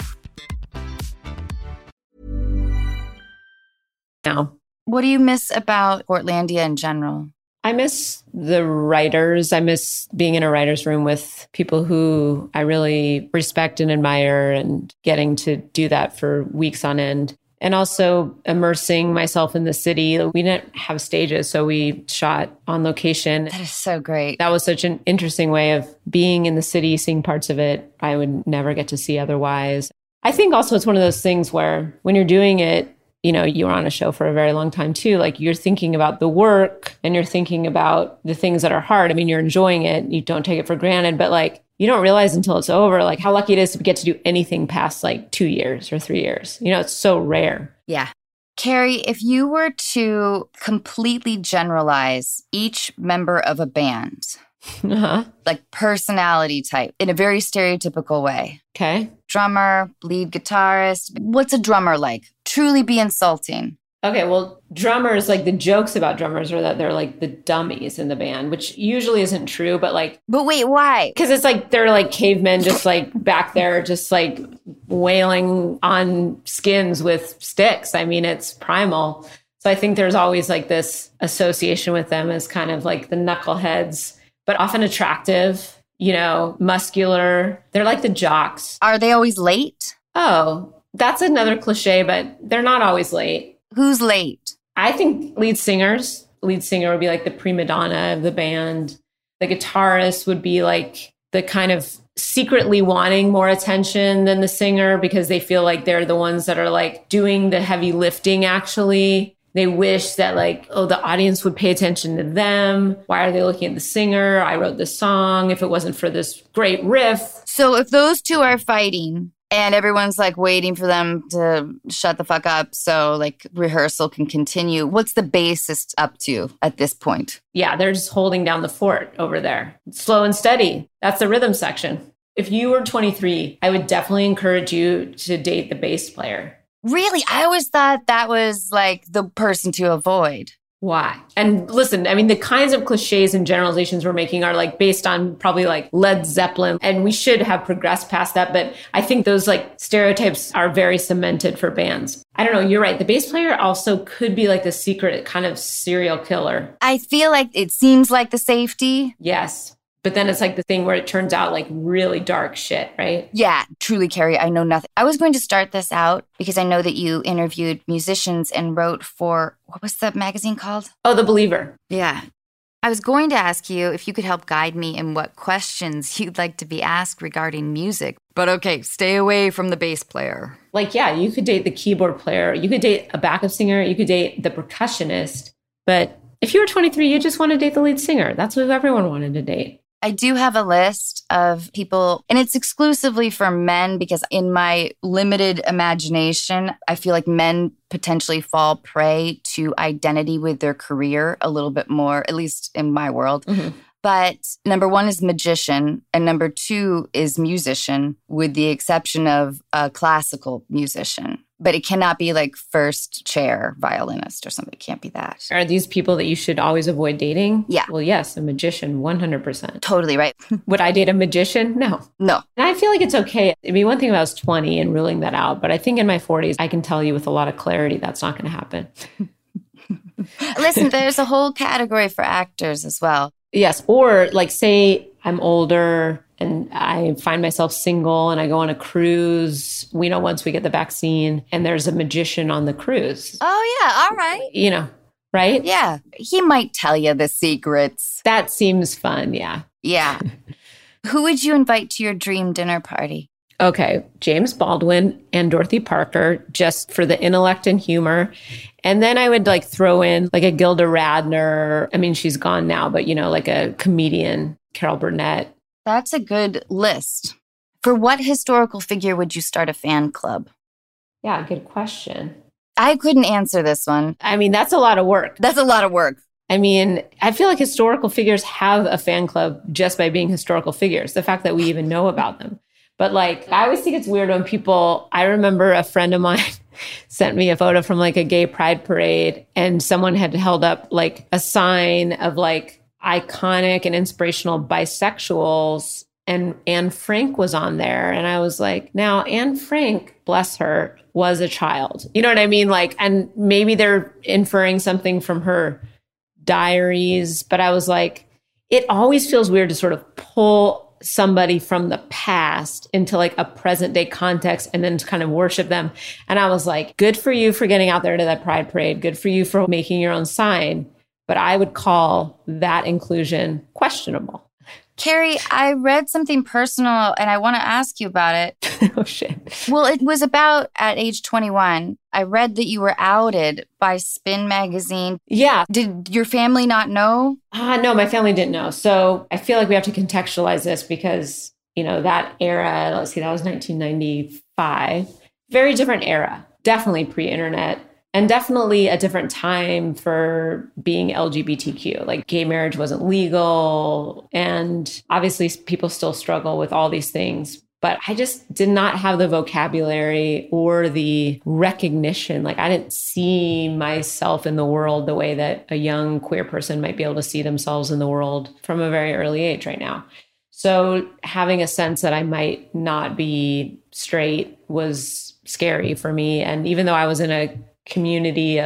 Now. What do you miss about Portlandia in general? I miss the writers. I miss being in a writer's room with people who I really respect and admire and getting to do that for weeks on end. And also immersing myself in the city. We didn't have stages, so we shot on location. That is so great. That was such an interesting way of being in the city, seeing parts of it I would never get to see otherwise. I think also it's one of those things where when you're doing it, you know, you were on a show for a very long time too. Like you're thinking about the work and you're thinking about the things that are hard. I mean, you're enjoying it. You don't take it for granted, but like you don't realize until it's over, like how lucky it is to get to do anything past like two years or three years. You know, it's so rare. Yeah. Carrie, if you were to completely generalize each member of a band, uh-huh. like personality type in a very stereotypical way. Okay. Drummer, lead guitarist. What's a drummer like? Truly be insulting. Okay, well, drummers, like the jokes about drummers are that they're like the dummies in the band, which usually isn't true, but like... But wait, why? Because it's like they're like cavemen just like back there, just like wailing on skins with sticks. I mean, it's primal. So I think there's always like this association with them as kind of like the knuckleheads. but often attractive, you know, muscular. They're like the jocks. Are they always late? Oh, that's another cliche, but they're not always late. Who's late? I think lead singers. Lead singer would be like the prima donna of the band. The guitarist would be like the kind of secretly wanting more attention than the singer because they feel like they're the ones that are like doing the heavy lifting actually. They wish that like, oh, the audience would pay attention to them. Why are they looking at the singer? I wrote this song. If it wasn't for this great riff. So if those two are fighting and everyone's like waiting for them to shut the fuck up so like rehearsal can continue, what's the bassist up to at this point? Yeah, they're just holding down the fort over there. Slow and steady. That's the rhythm section. If you were twenty-three, I would definitely encourage you to date the bass player. Really? I always thought that was like the person to avoid. Why? And listen, I mean, the kinds of cliches and generalizations we're making are like based on probably like Led Zeppelin, and we should have progressed past that. But I think those like stereotypes are very cemented for bands. I don't know. You're right. The bass player also could be like the secret kind of serial killer. I feel like it seems like the safety. Yes. But then it's like the thing where it turns out like really dark shit, right? Yeah, truly, Carrie, I know nothing. I was going to start this out because I know that you interviewed musicians and wrote for, what was the magazine called? Oh, The Believer. Yeah. I was going to ask you if you could help guide me in what questions you'd like to be asked regarding music. But okay, stay away from the bass player. Like, yeah, you could date the keyboard player. You could date a backup singer. You could date the percussionist. But if you were twenty-three, you just want to date the lead singer. That's what everyone wanted to date. I do have a list of people, and it's exclusively for men because in my limited imagination, I feel like men potentially fall prey to identity with their career a little bit more, at least in my world. Mm-hmm. But number one is magician, and number two is musician, with the exception of a classical musician. But it cannot be like first chair violinist or something. It can't be that. Are these people that you should always avoid dating? Yeah. Well, yes, a magician, one hundred percent. Totally right. Would I date a magician? No. No. And I feel like it's okay. I mean, one thing about I was twenty and ruling that out, but I think in my forties, I can tell you with a lot of clarity that's not going to happen. Listen, there's a whole category for actors as well. Yes. Or like say I'm older and I find myself single and I go on a cruise, we know once we get the vaccine and there's a magician on the cruise. Oh, yeah. All right. You know, right? Yeah. He might tell you the secrets. That seems fun. Yeah. Yeah. Who would you invite to your dream dinner party? Okay. James Baldwin and Dorothy Parker, just for the intellect and humor. And then I would like throw in like a Gilda Radner. I mean, she's gone now, but you know, like a comedian, Carol Burnett. That's a good list. For what historical figure would you start a fan club? Yeah, good question. I couldn't answer this one. I mean, that's a lot of work. That's a lot of work. I mean, I feel like historical figures have a fan club just by being historical figures, the fact that we even know about them. But like, I always think it's weird when people, I remember a friend of mine sent me a photo from like a gay pride parade and someone had held up like a sign of like iconic and inspirational bisexuals, and Anne Frank was on there. And I was like, now Anne Frank, bless her, was a child. You know what I mean? Like, and maybe they're inferring something from her diaries, but I was like, it always feels weird to sort of pull somebody from the past into like a present day context and then to kind of worship them. And I was like, good for you for getting out there to that pride parade. Good for you for making your own sign. But I would call that inclusion questionable. Carrie, I read something personal and I want to ask you about it. Oh, shit. Well, it was about at age twenty-one. I read that you were outed by Spin magazine. Yeah. Did your family not know? Uh, no, my family didn't know. So I feel like we have to contextualize this because, you know, that era, let's see, that was nineteen ninety-five. Very different era. Definitely pre-internet. And definitely a different time for being L G B T Q. Like gay marriage wasn't legal. And obviously people still struggle with all these things. But I just did not have the vocabulary or the recognition. Like I didn't see myself in the world the way that a young queer person might be able to see themselves in the world from a very early age right now. So having a sense that I might not be straight was scary for me. And even though I was in a community of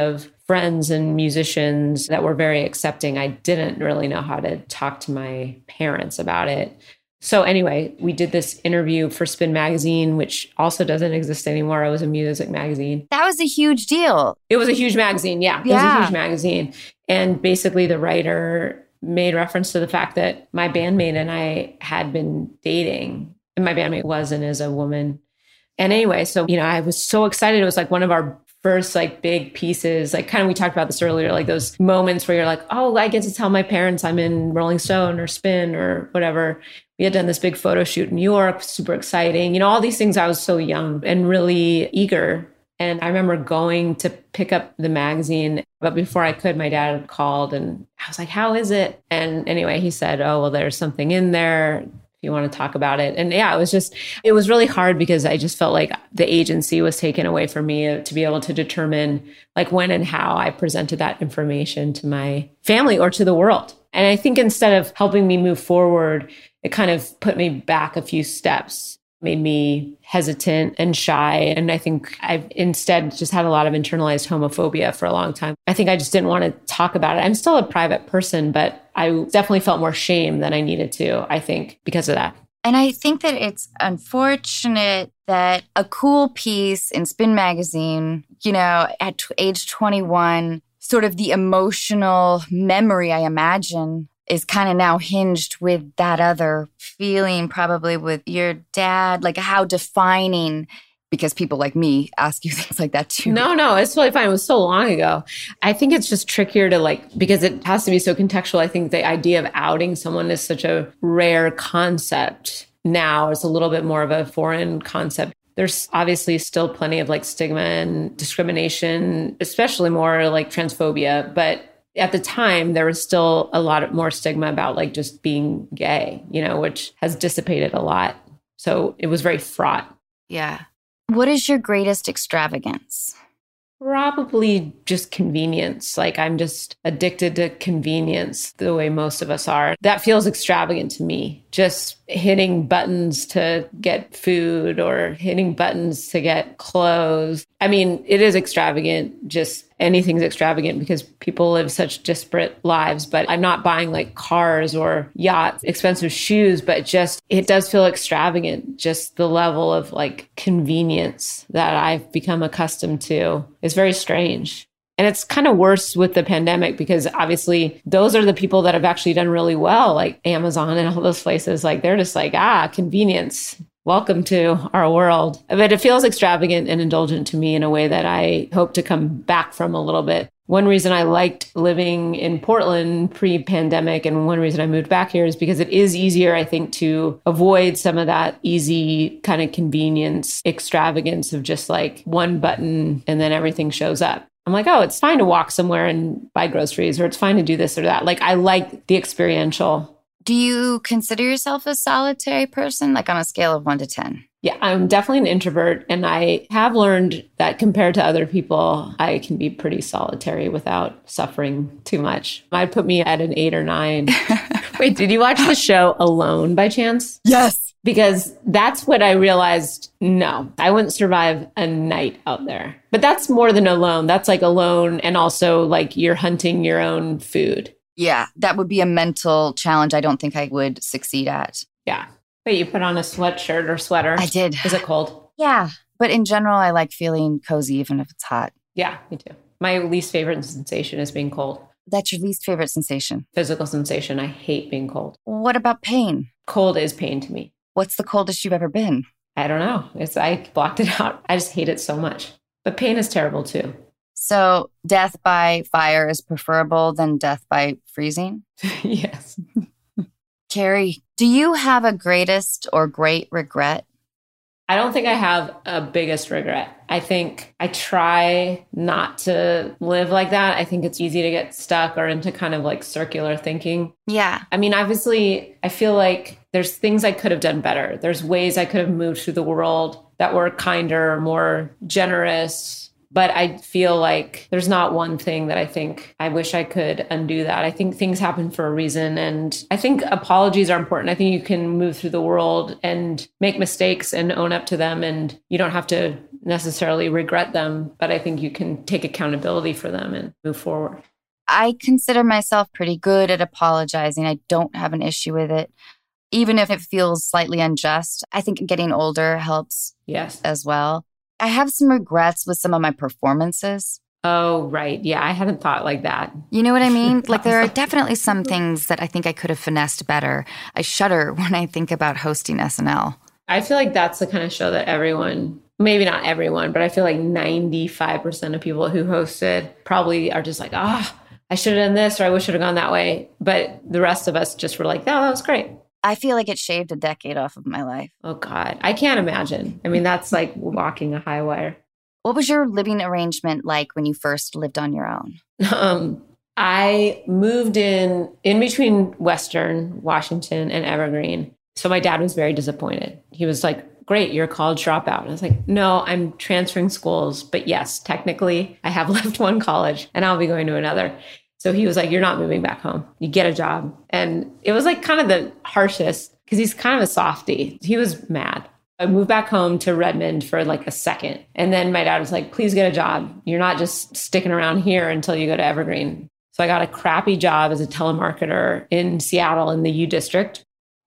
friends and musicians that were very accepting. I didn't really know how to talk to my parents about it. So anyway, we did this interview for Spin Magazine, which also doesn't exist anymore. It was a music magazine. That was a huge deal. It was a huge magazine. Yeah, it yeah. was a huge magazine. And basically the writer made reference to the fact that my bandmate and I had been dating. And my bandmate was and is a woman. And anyway, so, you know, I was so excited. It was like one of our first like big pieces, like kind of, we talked about this earlier, like those moments where you're like, oh, I get to tell my parents I'm in Rolling Stone or Spin or whatever. We had done this big photo shoot in New York, super exciting. You know, all these things, I was so young and really eager. And I remember going to pick up the magazine, but before I could, my dad called and I was like, how is it? And anyway, he said, oh, well, there's something in there. You want to talk about it. And yeah, it was just, it was really hard because I just felt like the agency was taken away from me to be able to determine like when and how I presented that information to my family or to the world. And I think instead of helping me move forward, it kind of put me back a few steps, made me hesitant and shy. And I think I've instead just had a lot of internalized homophobia for a long time. I think I just didn't want to talk about it. I'm still a private person, but I definitely felt more shame than I needed to, I think, because of that. And I think that it's unfortunate that a cool piece in Spin Magazine, you know, at t- age twenty-one, sort of the emotional memory, I imagine, is kind of now hinged with that other feeling, probably with your dad, like how defining, because people like me ask you things like that too. No, no, it's totally fine. It was so long ago. I think it's just trickier to like, because it has to be so contextual. I think the idea of outing someone is such a rare concept now. It's a little bit more of a foreign concept. There's obviously still plenty of like stigma and discrimination, especially more like transphobia. But at the time, there was still a lot more stigma about like just being gay, you know, which has dissipated a lot. So it was very fraught. Yeah. What is your greatest extravagance? Probably just convenience. Like I'm just addicted to convenience the way most of us are. That feels extravagant to me. Just hitting buttons to get food or hitting buttons to get clothes. I mean, it is extravagant. Just anything's extravagant because people live such disparate lives. But I'm not buying like cars or yachts, expensive shoes, but just it does feel extravagant. Just the level of like convenience that I've become accustomed to is very strange. And it's kind of worse with the pandemic because obviously those are the people that have actually done really well, like Amazon and all those places. Like they're just like, ah, convenience. Welcome to our world. But it feels extravagant and indulgent to me in a way that I hope to come back from a little bit. One reason I liked living in Portland pre-pandemic and one reason I moved back here is because it is easier, I think, to avoid some of that easy kind of convenience, extravagance of just like one button and then everything shows up. I'm like, oh, it's fine to walk somewhere and buy groceries, or it's fine to do this or that. Like, I like the experiential. Do you consider yourself a solitary person, like on a scale of one to ten? Yeah, I'm definitely an introvert. And I have learned that compared to other people, I can be pretty solitary without suffering too much. I'd put me at an eight or nine. Wait, did you watch the show Alone by chance? Yes. Because that's what I realized. No, I wouldn't survive a night out there. But that's more than alone. That's like alone and also like you're hunting your own food. Yeah, that would be a mental challenge I don't think I would succeed at. Yeah. Wait, you put on a sweatshirt or sweater? I did. Is it cold? Yeah. But in general, I like feeling cozy even if it's hot. Yeah, me too. My least favorite sensation is being cold. That's your least favorite sensation? Physical sensation. I hate being cold. What about pain? Cold is pain to me. What's the coldest you've ever been? I don't know. It's I blocked it out. I just hate it so much. But pain is terrible too. So death by fire is preferable than death by freezing? Yes. Carrie, do you have a greatest or great regret? I don't think I have a biggest regret. I think I try not to live like that. I think it's easy to get stuck or into kind of like circular thinking. Yeah. I mean, obviously, I feel like there's things I could have done better. There's ways I could have moved through the world that were kinder, more generous. But I feel like there's not one thing that I think I wish I could undo that. I think things happen for a reason. And I think apologies are important. I think you can move through the world and make mistakes and own up to them. And you don't have to necessarily regret them, but I think you can take accountability for them and move forward. I consider myself pretty good at apologizing. I don't have an issue with it. Even if it feels slightly unjust, I think getting older helps yes. as well. I have some regrets with some of my performances. Oh, right. Yeah, I hadn't thought like that. You know what I mean? Like, there are definitely some things that I think I could have finessed better. I shudder when I think about hosting S N L. I feel like that's the kind of show that everyone, maybe not everyone, but I feel like ninety-five percent of people who hosted probably are just like, ah, oh, I should have done this, or I wish I would have gone that way. But the rest of us just were like, oh, that was great. I feel like it shaved a decade off of my life. Oh, God. I can't imagine. I mean, that's like walking a high wire. What was your living arrangement like when you first lived on your own? Um, I moved in in between Western Washington and Evergreen. So my dad was very disappointed. He was like, great, you're a college dropout. And I was like, no, I'm transferring schools. But yes, technically, I have left one college and I'll be going to another. So he was like, you're not moving back home. You get a job. And it was like kind of the harshest because he's kind of a softie. He was mad. I moved back home to Redmond for like a second. And then my dad was like, please get a job. You're not just sticking around here until you go to Evergreen. So I got a crappy job as a telemarketer in Seattle in the U District.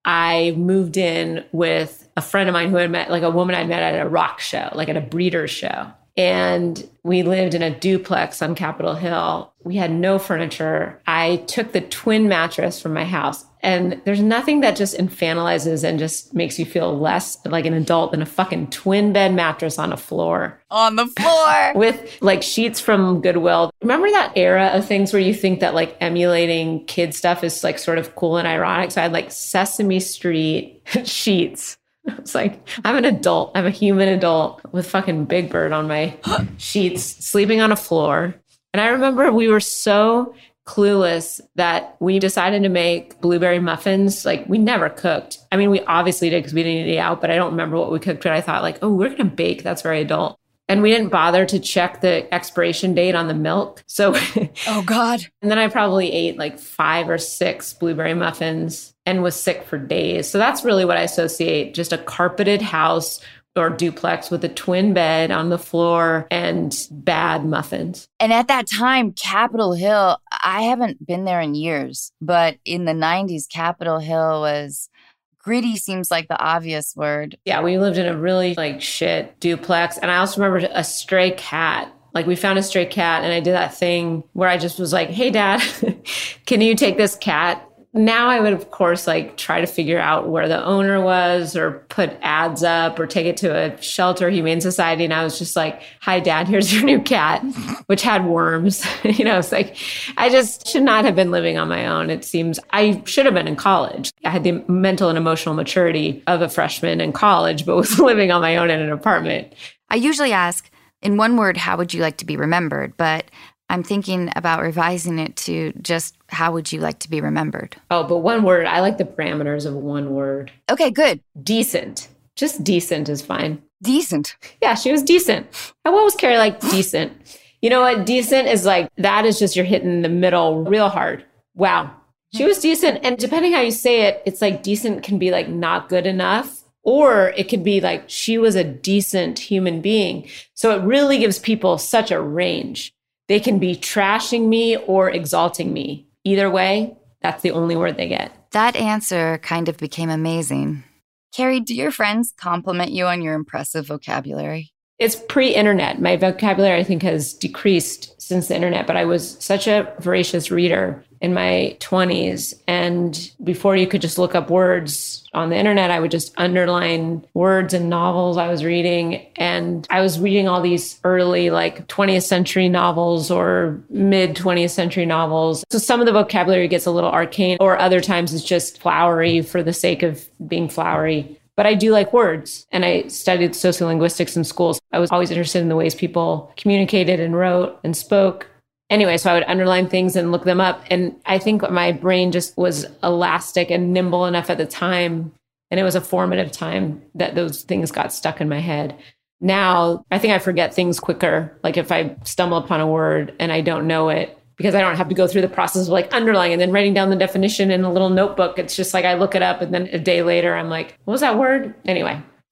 I moved in with a friend of mine who had met, like a woman I'd met at a rock show, like at a breeder's show. And we lived in a duplex on Capitol Hill. We had no furniture. I took the twin mattress from my house. And there's nothing that just infantilizes and just makes you feel less like an adult than a fucking twin bed mattress on a floor. On the floor. With like sheets from Goodwill. Remember that era of things where you think that like emulating kid stuff is like sort of cool and ironic? So I had like Sesame Street sheets. It's like, I'm an adult. I'm a human adult with fucking Big Bird on my sheets, sleeping on a floor. And I remember we were so clueless that we decided to make blueberry muffins. Like, we never cooked. I mean, we obviously did because we didn't eat out, but I don't remember what we cooked. But I thought like, oh, we're going to bake. That's very adult. And we didn't bother to check the expiration date on the milk. So, oh God. And then I probably ate like five or six blueberry muffins and was sick for days. So that's really what I associate, just a carpeted house or duplex with a twin bed on the floor and bad muffins. And at that time, Capitol Hill, I haven't been there in years, but in the nineties, Capitol Hill was... gritty seems like the obvious word. Yeah, we lived in a really like shit duplex. And I also remember a stray cat. Like we found a stray cat and I did that thing where I just was like, hey, Dad, can you take this cat? Now I would, of course, like try to figure out where the owner was or put ads up or take it to a shelter, Humane Society. And I was just like, hi, Dad, here's your new cat, which had worms. You know, it's like, I just should not have been living on my own. It seems I should have been in college. I had the mental and emotional maturity of a freshman in college, but was living on my own in an apartment. I usually ask, in one word, how would you like to be remembered? But I'm thinking about revising it to just, how would you like to be remembered? Oh, but one word. I like the parameters of one word. Okay, good. Decent. Just decent is fine. Decent. Yeah, she was decent. And what was Carrie like? Decent. You know what? Decent is like, that is just you're hitting the middle real hard. Wow. She was decent. And depending how you say it, it's like decent can be like not good enough. Or it could be like, she was a decent human being. So it really gives people such a range. They can be trashing me or exalting me. Either way, that's the only word they get. That answer kind of became amazing. Carrie, do your friends compliment you on your impressive vocabulary? It's pre-internet. My vocabulary, I think, has decreased since the internet, but I was such a voracious reader in my twenties. And before you could just look up words on the internet, I would just underline words and novels I was reading. And I was reading all these early like twentieth century novels or mid twentieth century novels. So some of the vocabulary gets a little arcane, or other times it's just flowery for the sake of being flowery. But I do like words, and I studied sociolinguistics in schools. I was always interested in the ways people communicated and wrote and spoke. Anyway, so I would underline things and look them up. And I think my brain just was elastic and nimble enough at the time. And it was a formative time that those things got stuck in my head. Now, I think I forget things quicker. Like if I stumble upon a word and I don't know it, because I don't have to go through the process of like underlining and then writing down the definition in a little notebook. It's just like I look it up and then a day later, I'm like, what was that word? Anyway.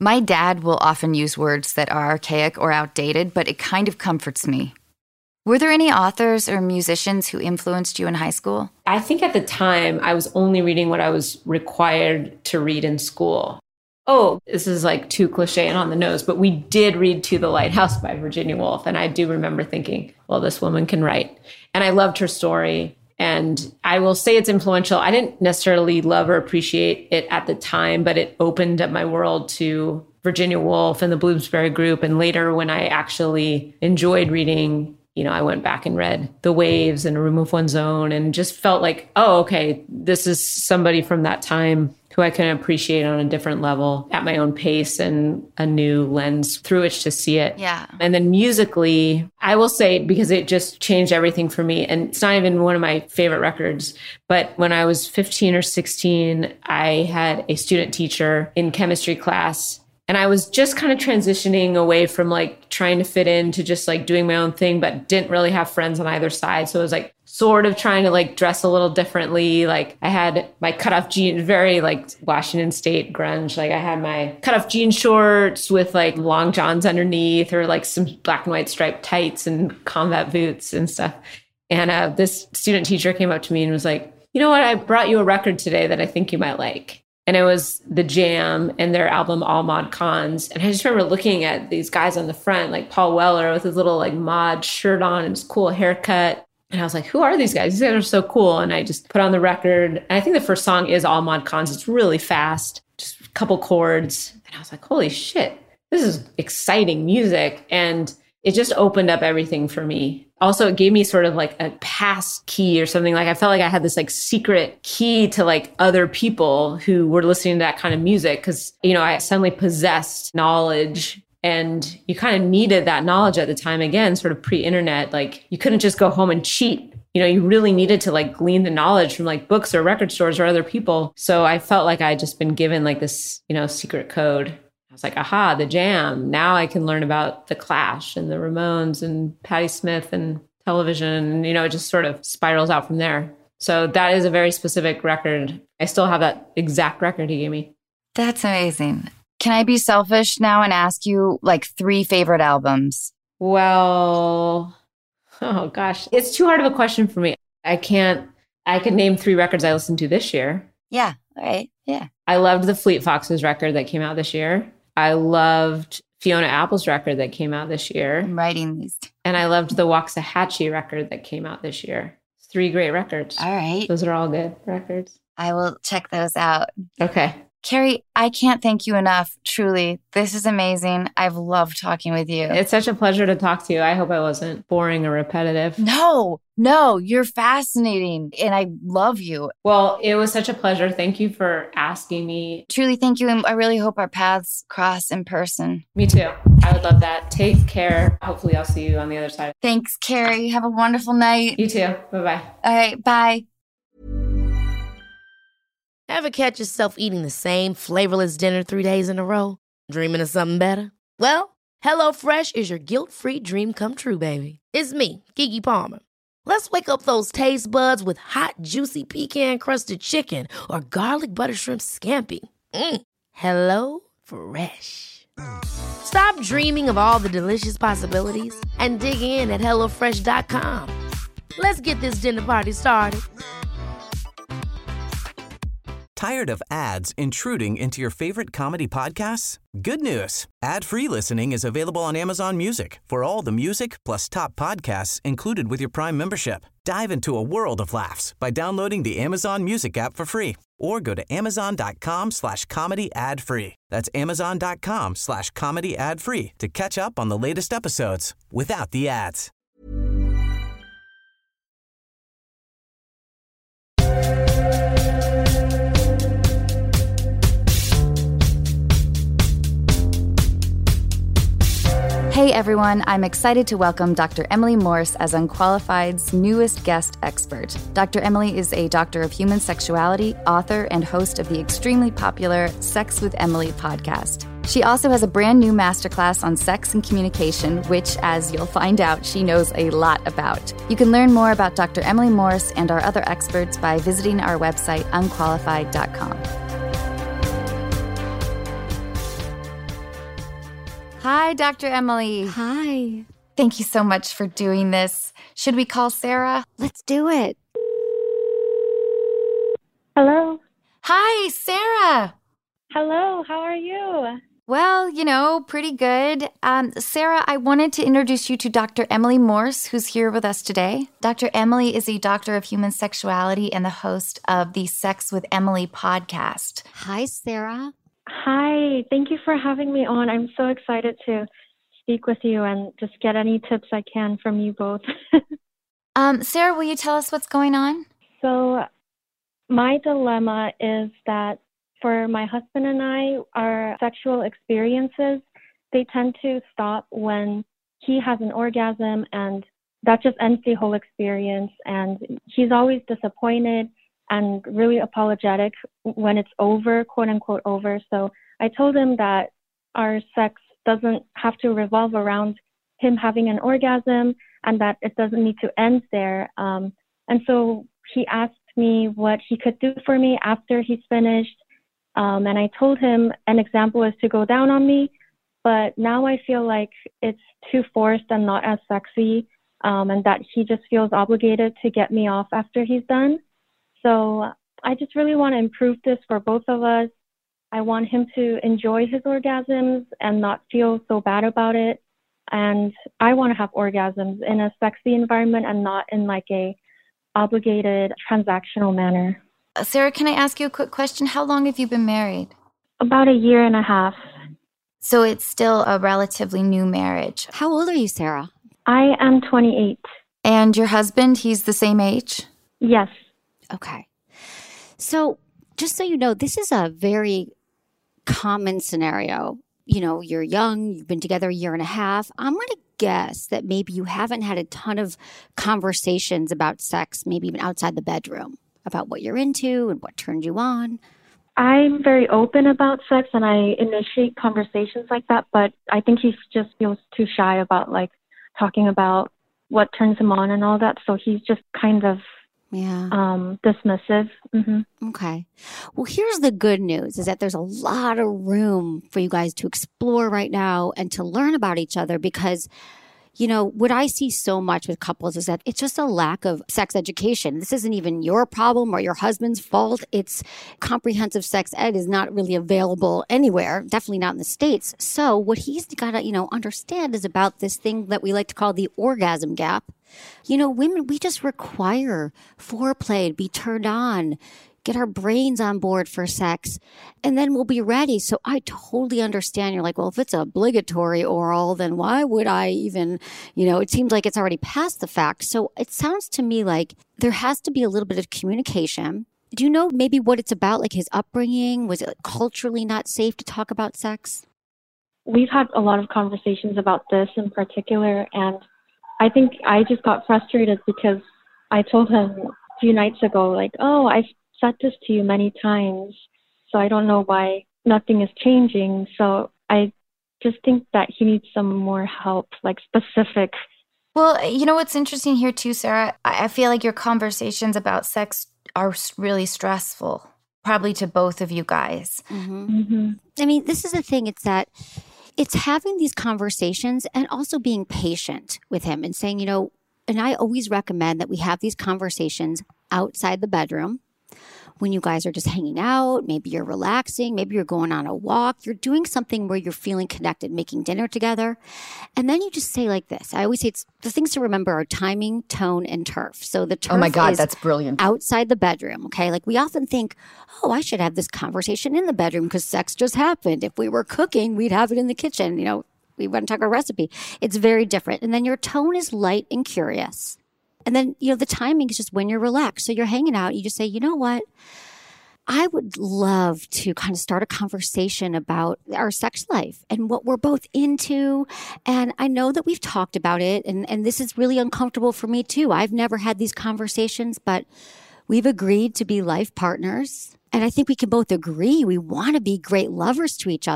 My dad will often use words that are archaic or outdated, but it kind of comforts me. Were there any authors or musicians who influenced you in high school? I think at the time I was only reading what I was required to read in school. Oh, this is like too cliche and on the nose, but we did read To the Lighthouse by Virginia Woolf. And I do remember thinking, well, this woman can write. And I loved her story. And I will say it's influential. I didn't necessarily love or appreciate it at the time, but it opened up my world to Virginia Woolf and the Bloomsbury Group. And later when I actually enjoyed reading, you know, I went back and read The Waves and A Room of One's Own and just felt like, oh, okay, this is somebody from that time who I can appreciate on a different level at my own pace and a new lens through which to see it. Yeah. And then musically, I will say, because it just changed everything for me, and it's not even one of my favorite records, but when I was fifteen or sixteen, I had a student teacher in chemistry class. And I was just kind of transitioning away from like trying to fit in to just like doing my own thing, but didn't really have friends on either side. So it was like sort of trying to like dress a little differently. Like I had my cutoff jeans, very like Washington State grunge. Like I had my cutoff jean shorts with like long johns underneath or like some black and white striped tights and combat boots and stuff. And uh, this student teacher came up to me and was like, you know what? I brought you a record today that I think you might like. And it was The Jam and their album All Mod Cons. And I just remember looking at these guys on the front, like Paul Weller with his little like mod shirt on and his cool haircut. And I was like, who are these guys? These guys are so cool. And I just put on the record. And I think the first song is All Mod Cons. It's really fast, just a couple chords. And I was like, holy shit, this is exciting music. And it just opened up everything for me. Also, it gave me sort of like a pass key or something. Like I felt like I had this like secret key to like other people who were listening to that kind of music. Because, you know, I suddenly possessed knowledge and you kind of needed that knowledge at the time. Again, sort of pre-internet, like you couldn't just go home and cheat. You know, you really needed to like glean the knowledge from like books or record stores or other people. So I felt like I had just been given like this, you know, secret code. I was like, aha, The Jam. Now I can learn about The Clash and the Ramones and Patti Smith and television. And, you know, it just sort of spirals out from there. So that is a very specific record. I still have that exact record he gave me. That's amazing. Can I be selfish now and ask you like three favorite albums? Well, oh gosh, it's too hard of a question for me. I can't, I could name three records I listened to this year. Yeah. All right. Yeah. I loved the Fleet Foxes record that came out this year. I loved Fiona Apple's record that came out this year. I'm writing these. And I loved the Waxahachie record that came out this year. Three great records. All right. Those are all good records. I will check those out. Okay. Carrie, I can't thank you enough. Truly, this is amazing. I've loved talking with you. It's such a pleasure to talk to you. I hope I wasn't boring or repetitive. No, no, you're fascinating and I love you. Well, it was such a pleasure. Thank you for asking me. Truly, thank you. And I really hope our paths cross in person. Me too. I would love that. Take care. Hopefully I'll see you on the other side. Thanks, Carrie. Have a wonderful night. You too. Bye-bye. All right, bye. Ever catch yourself eating the same flavorless dinner three days in a row? Dreaming of something better? Well, HelloFresh is your guilt-free dream come true, baby. It's me, Keke Palmer. Let's wake up those taste buds with hot, juicy pecan-crusted chicken or garlic butter shrimp scampi. Mm. Hello Fresh. Stop dreaming of all the delicious possibilities and dig in at hello fresh dot com. Let's get this dinner party started. Tired of ads intruding into your favorite comedy podcasts? Good news. Ad-free listening is available on Amazon Music for all the music plus top podcasts included with your Prime membership. Dive into a world of laughs by downloading the Amazon Music app for free or go to amazon.com slash comedy ad free. That's amazon.com slash comedy ad free to catch up on the latest episodes without the ads. Hey everyone, I'm excited to welcome Doctor Emily Morse as Unqualified's newest guest expert. Doctor Emily is a doctor of human sexuality, author, and host of the extremely popular Sex with Emily podcast. She also has a brand new masterclass on sex and communication, which, as you'll find out, she knows a lot about. You can learn more about Doctor Emily Morse and our other experts by visiting our website, unqualified dot com. Hi, Doctor Emily. Hi. Thank you so much for doing this. Should we call Sarah? Let's do it. Hello. Hi, Sarah. Hello, how are you? Well, you know, pretty good. Um, Sarah, I wanted to introduce you to Doctor Emily Morse, who's here with us today. Doctor Emily is a doctor of human sexuality and the host of the Sex with Emily podcast. Hi, Sarah. Hi, thank you for having me on. I'm so excited to speak with you and just get any tips I can from you both. um, Sarah, will you tell us what's going on? So my dilemma is that for my husband and I, our sexual experiences, they tend to stop when he has an orgasm, and that just ends the whole experience. And he's always disappointed and really apologetic when it's over, quote unquote over. So I told him that our sex doesn't have to revolve around him having an orgasm and that it doesn't need to end there. Um, and so he asked me what he could do for me after he's finished. Um, and I told him an example is to go down on me, but now I feel like it's too forced and not as sexy, um, and that he just feels obligated to get me off after he's done. So I just really want to improve this for both of us. I want him to enjoy his orgasms and not feel so bad about it. And I want to have orgasms in a sexy environment and not in like a obligated transactional manner. Uh, Sarah, can I ask you a quick question? How long have you been married? About a year and a half. So it's still a relatively new marriage. How old are you, Sarah? I am twenty-eight. And your husband, he's the same age? Yes. Okay. So just so you know, this is a very common scenario. You know, you're young, you've been together a year and a half. I'm going to guess that maybe you haven't had a ton of conversations about sex, maybe even outside the bedroom, about what you're into and what turns you on. I'm very open about sex and I initiate conversations like that, but I think he just feels too shy about like talking about what turns him on and all that. So he's just kind of Yeah. um, dismissive. Mm-hmm. Okay. Well, here's the good news is that there's a lot of room for you guys to explore right now and to learn about each other because, you know, what I see so much with couples is that it's just a lack of sex education. This isn't even your problem or your husband's fault. It's comprehensive sex ed is not really available anywhere, definitely not in the States. So what he's got to, you know, understand is about this thing that we like to call the orgasm gap. You know, women, we just require foreplay to be turned on, get our brains on board for sex, and then we'll be ready. So I totally understand. You're like, well, if it's obligatory oral, then why would I even, you know, it seems like it's already past the fact. So it sounds to me like there has to be a little bit of communication. Do you know maybe what it's about, like his upbringing? Was it culturally not safe to talk about sex? We've had a lot of conversations about this in particular, and I think I just got frustrated because I told him a few nights ago, like, oh, I've said this to you many times, so I don't know why nothing is changing. So I just think that he needs some more help, like specific. Well, you know what's interesting here too, Sarah? I feel like your conversations about sex are really stressful, probably to both of you guys. Mm-hmm. Mm-hmm. I mean, this is the thing. It's that it's having these conversations and also being patient with him and saying, you know, and I always recommend that we have these conversations outside the bedroom when you guys are just hanging out. Maybe you're relaxing. Maybe you're going on a walk. You're doing something where you're feeling connected, making dinner together. And then you just say like this. I always say it's the things to remember are timing, tone, and turf. So the turf Oh my God, is that's brilliant. outside the bedroom. Okay. Like we often think, oh, I should have this conversation in the bedroom because sex just happened. If we were cooking, we'd have it in the kitchen. You know, we went and talk a recipe. It's very different. And then your tone is light and curious. And then, you know, the timing is just when you're relaxed. So you're hanging out. You just say, you know what? I would love to kind of start a conversation about our sex life and what we're both into. And I know that we've talked about it. And, and this is really uncomfortable for me too. I've never had these conversations, but we've agreed to be life partners. And I think we can both agree we want to be great lovers to each other.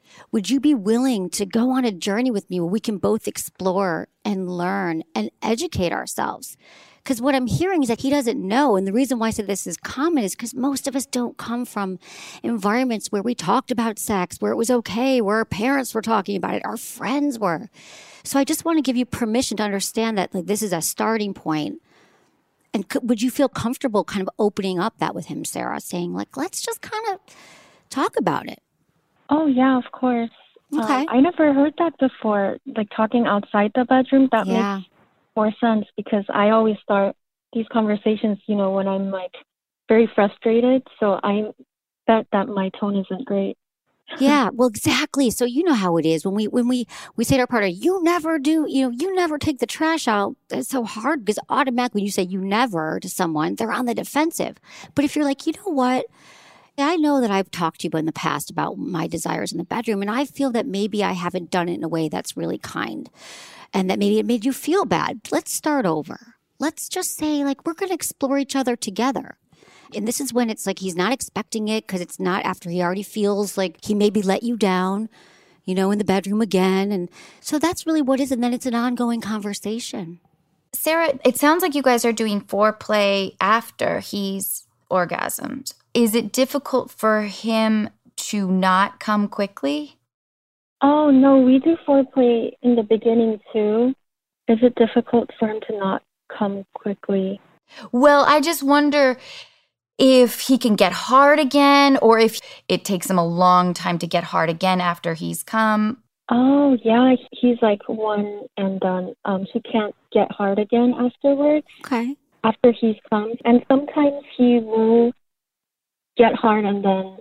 would you be willing to go on a journey with me where we can both explore and learn and educate ourselves? Because what I'm hearing is that he doesn't know. And the reason why I said this is common is because most of us don't come from environments where we talked about sex, where it was okay, where our parents were talking about it, our friends were. So I just want to give you permission to understand that like, this is a starting point. And could, would you feel comfortable kind of opening up that with him, Sarah, saying like, let's just kind of talk about it? Oh, yeah, of course. Okay. Um, I never heard that before, like talking outside the bedroom. That yeah. makes more sense because I always start these conversations, you know, when I'm like very frustrated. So I bet that my tone isn't great. Yeah, well, exactly. So you know how it is when we when we we say to our partner, "You never do," you know, "You never take the trash out." It's so hard because automatically when you say "you never" to someone, they're on the defensive. But if you're like, you know what? I know that I've talked to you in the past about my desires in the bedroom, and I feel that maybe I haven't done it in a way that's really kind, and that maybe it made you feel bad. Let's start over. Let's just say, like, we're going to explore each other together. And this is when it's like he's not expecting it because it's not after he already feels like he maybe let you down, you know, in the bedroom again. And so that's really what it is. And then it's an ongoing conversation. Sarah, it sounds like you guys are doing foreplay after he's orgasmed. Is it difficult for him to not come quickly? Oh, no, we do foreplay in the beginning too. Is it difficult for him to not come quickly? Well, I just wonder if he can get hard again or if it takes him a long time to get hard again after he's come. Oh, yeah, he's like one and done. Um, he can't get hard again afterwards. Okay. After he's come. And sometimes he will get hard and then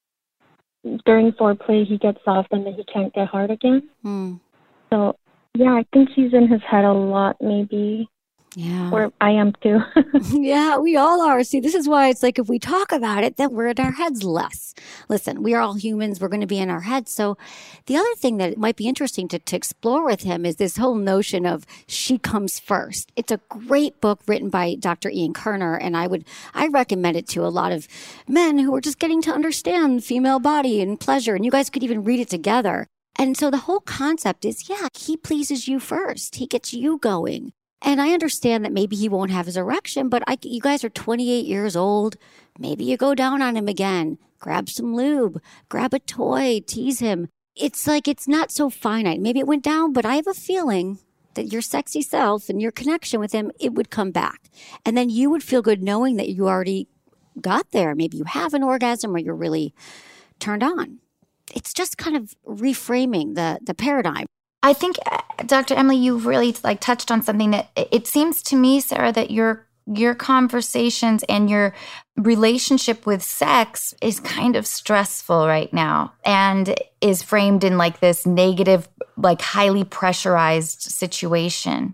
during foreplay he gets soft and then he can't get hard again. Hmm. So, yeah, I think he's in his head a lot maybe. Yeah. Or I am too. Yeah, we all are. See, this is why it's like if we talk about it, then we're in our heads less. Listen, we are all humans. We're going to be in our heads. So the other thing that might be interesting to, to explore with him is this whole notion of she comes first. It's a great book written by Doctor Ian Kerner, and I would I recommend it to a lot of men who are just getting to understand the female body and pleasure. And you guys could even read it together. And so the whole concept is, yeah, he pleases you first. He gets you going. And I understand that maybe he won't have his erection, but I, you guys are twenty-eight years old. Maybe you go down on him again, grab some lube, grab a toy, tease him. It's like it's not so finite. Maybe it went down, but I have a feeling that your sexy self and your connection with him, it would come back. And then you would feel good knowing that you already got there. Maybe you have an orgasm or you're really turned on. It's just kind of reframing the the paradigm. I think, Doctor Emily, you've really like touched on something that it seems to me, Sarah, that your your conversations and your relationship with sex is kind of stressful right now and is framed in like this negative, like highly pressurized situation.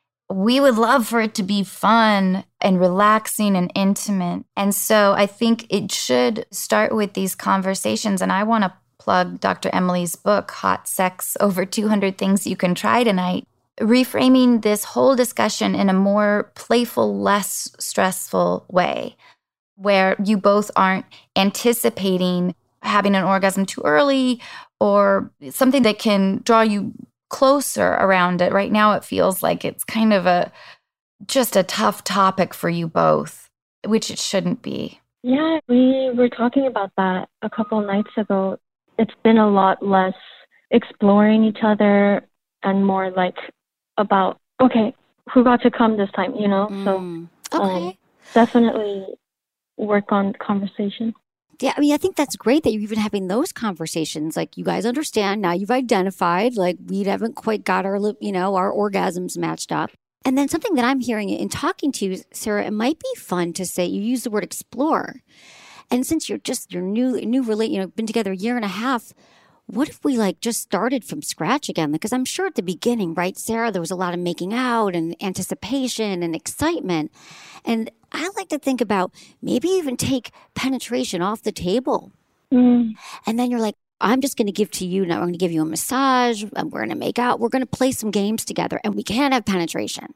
We would love for it to be fun and relaxing and intimate. And so I think it should start with these conversations. And I want to plug Doctor Emily's book, Hot Sex, Over two hundred Things You Can Try Tonight, reframing this whole discussion in a more playful, less stressful way, where you both aren't anticipating having an orgasm too early or something that can draw you closer around it. Right now, it feels like it's kind of a just a tough topic for you both, which it shouldn't be. Yeah, we were talking about that a couple nights ago. It's been a lot less exploring each other and more like about, okay, who got to come this time, you know? Mm, so okay. um, definitely work on conversation. Yeah, I mean, I think that's great that you're even having those conversations. Like, you guys understand now, you've identified, like, we haven't quite got our, you know, our orgasms matched up. And then something that I'm hearing in talking to you, Sarah, it might be fun to say, you use the word explore. And since you're just, you're new, new, relate, you know, been together a year and a half, what if we like just started from scratch again? Because I'm sure at the beginning, right, Sarah, there was a lot of making out and anticipation and excitement. And I like to think about maybe even take penetration off the table. Mm. And then you're like, I'm just going to give to you. Now I'm going to give you a massage. And we're going to make out. We're going to play some games together. And we can't have penetration.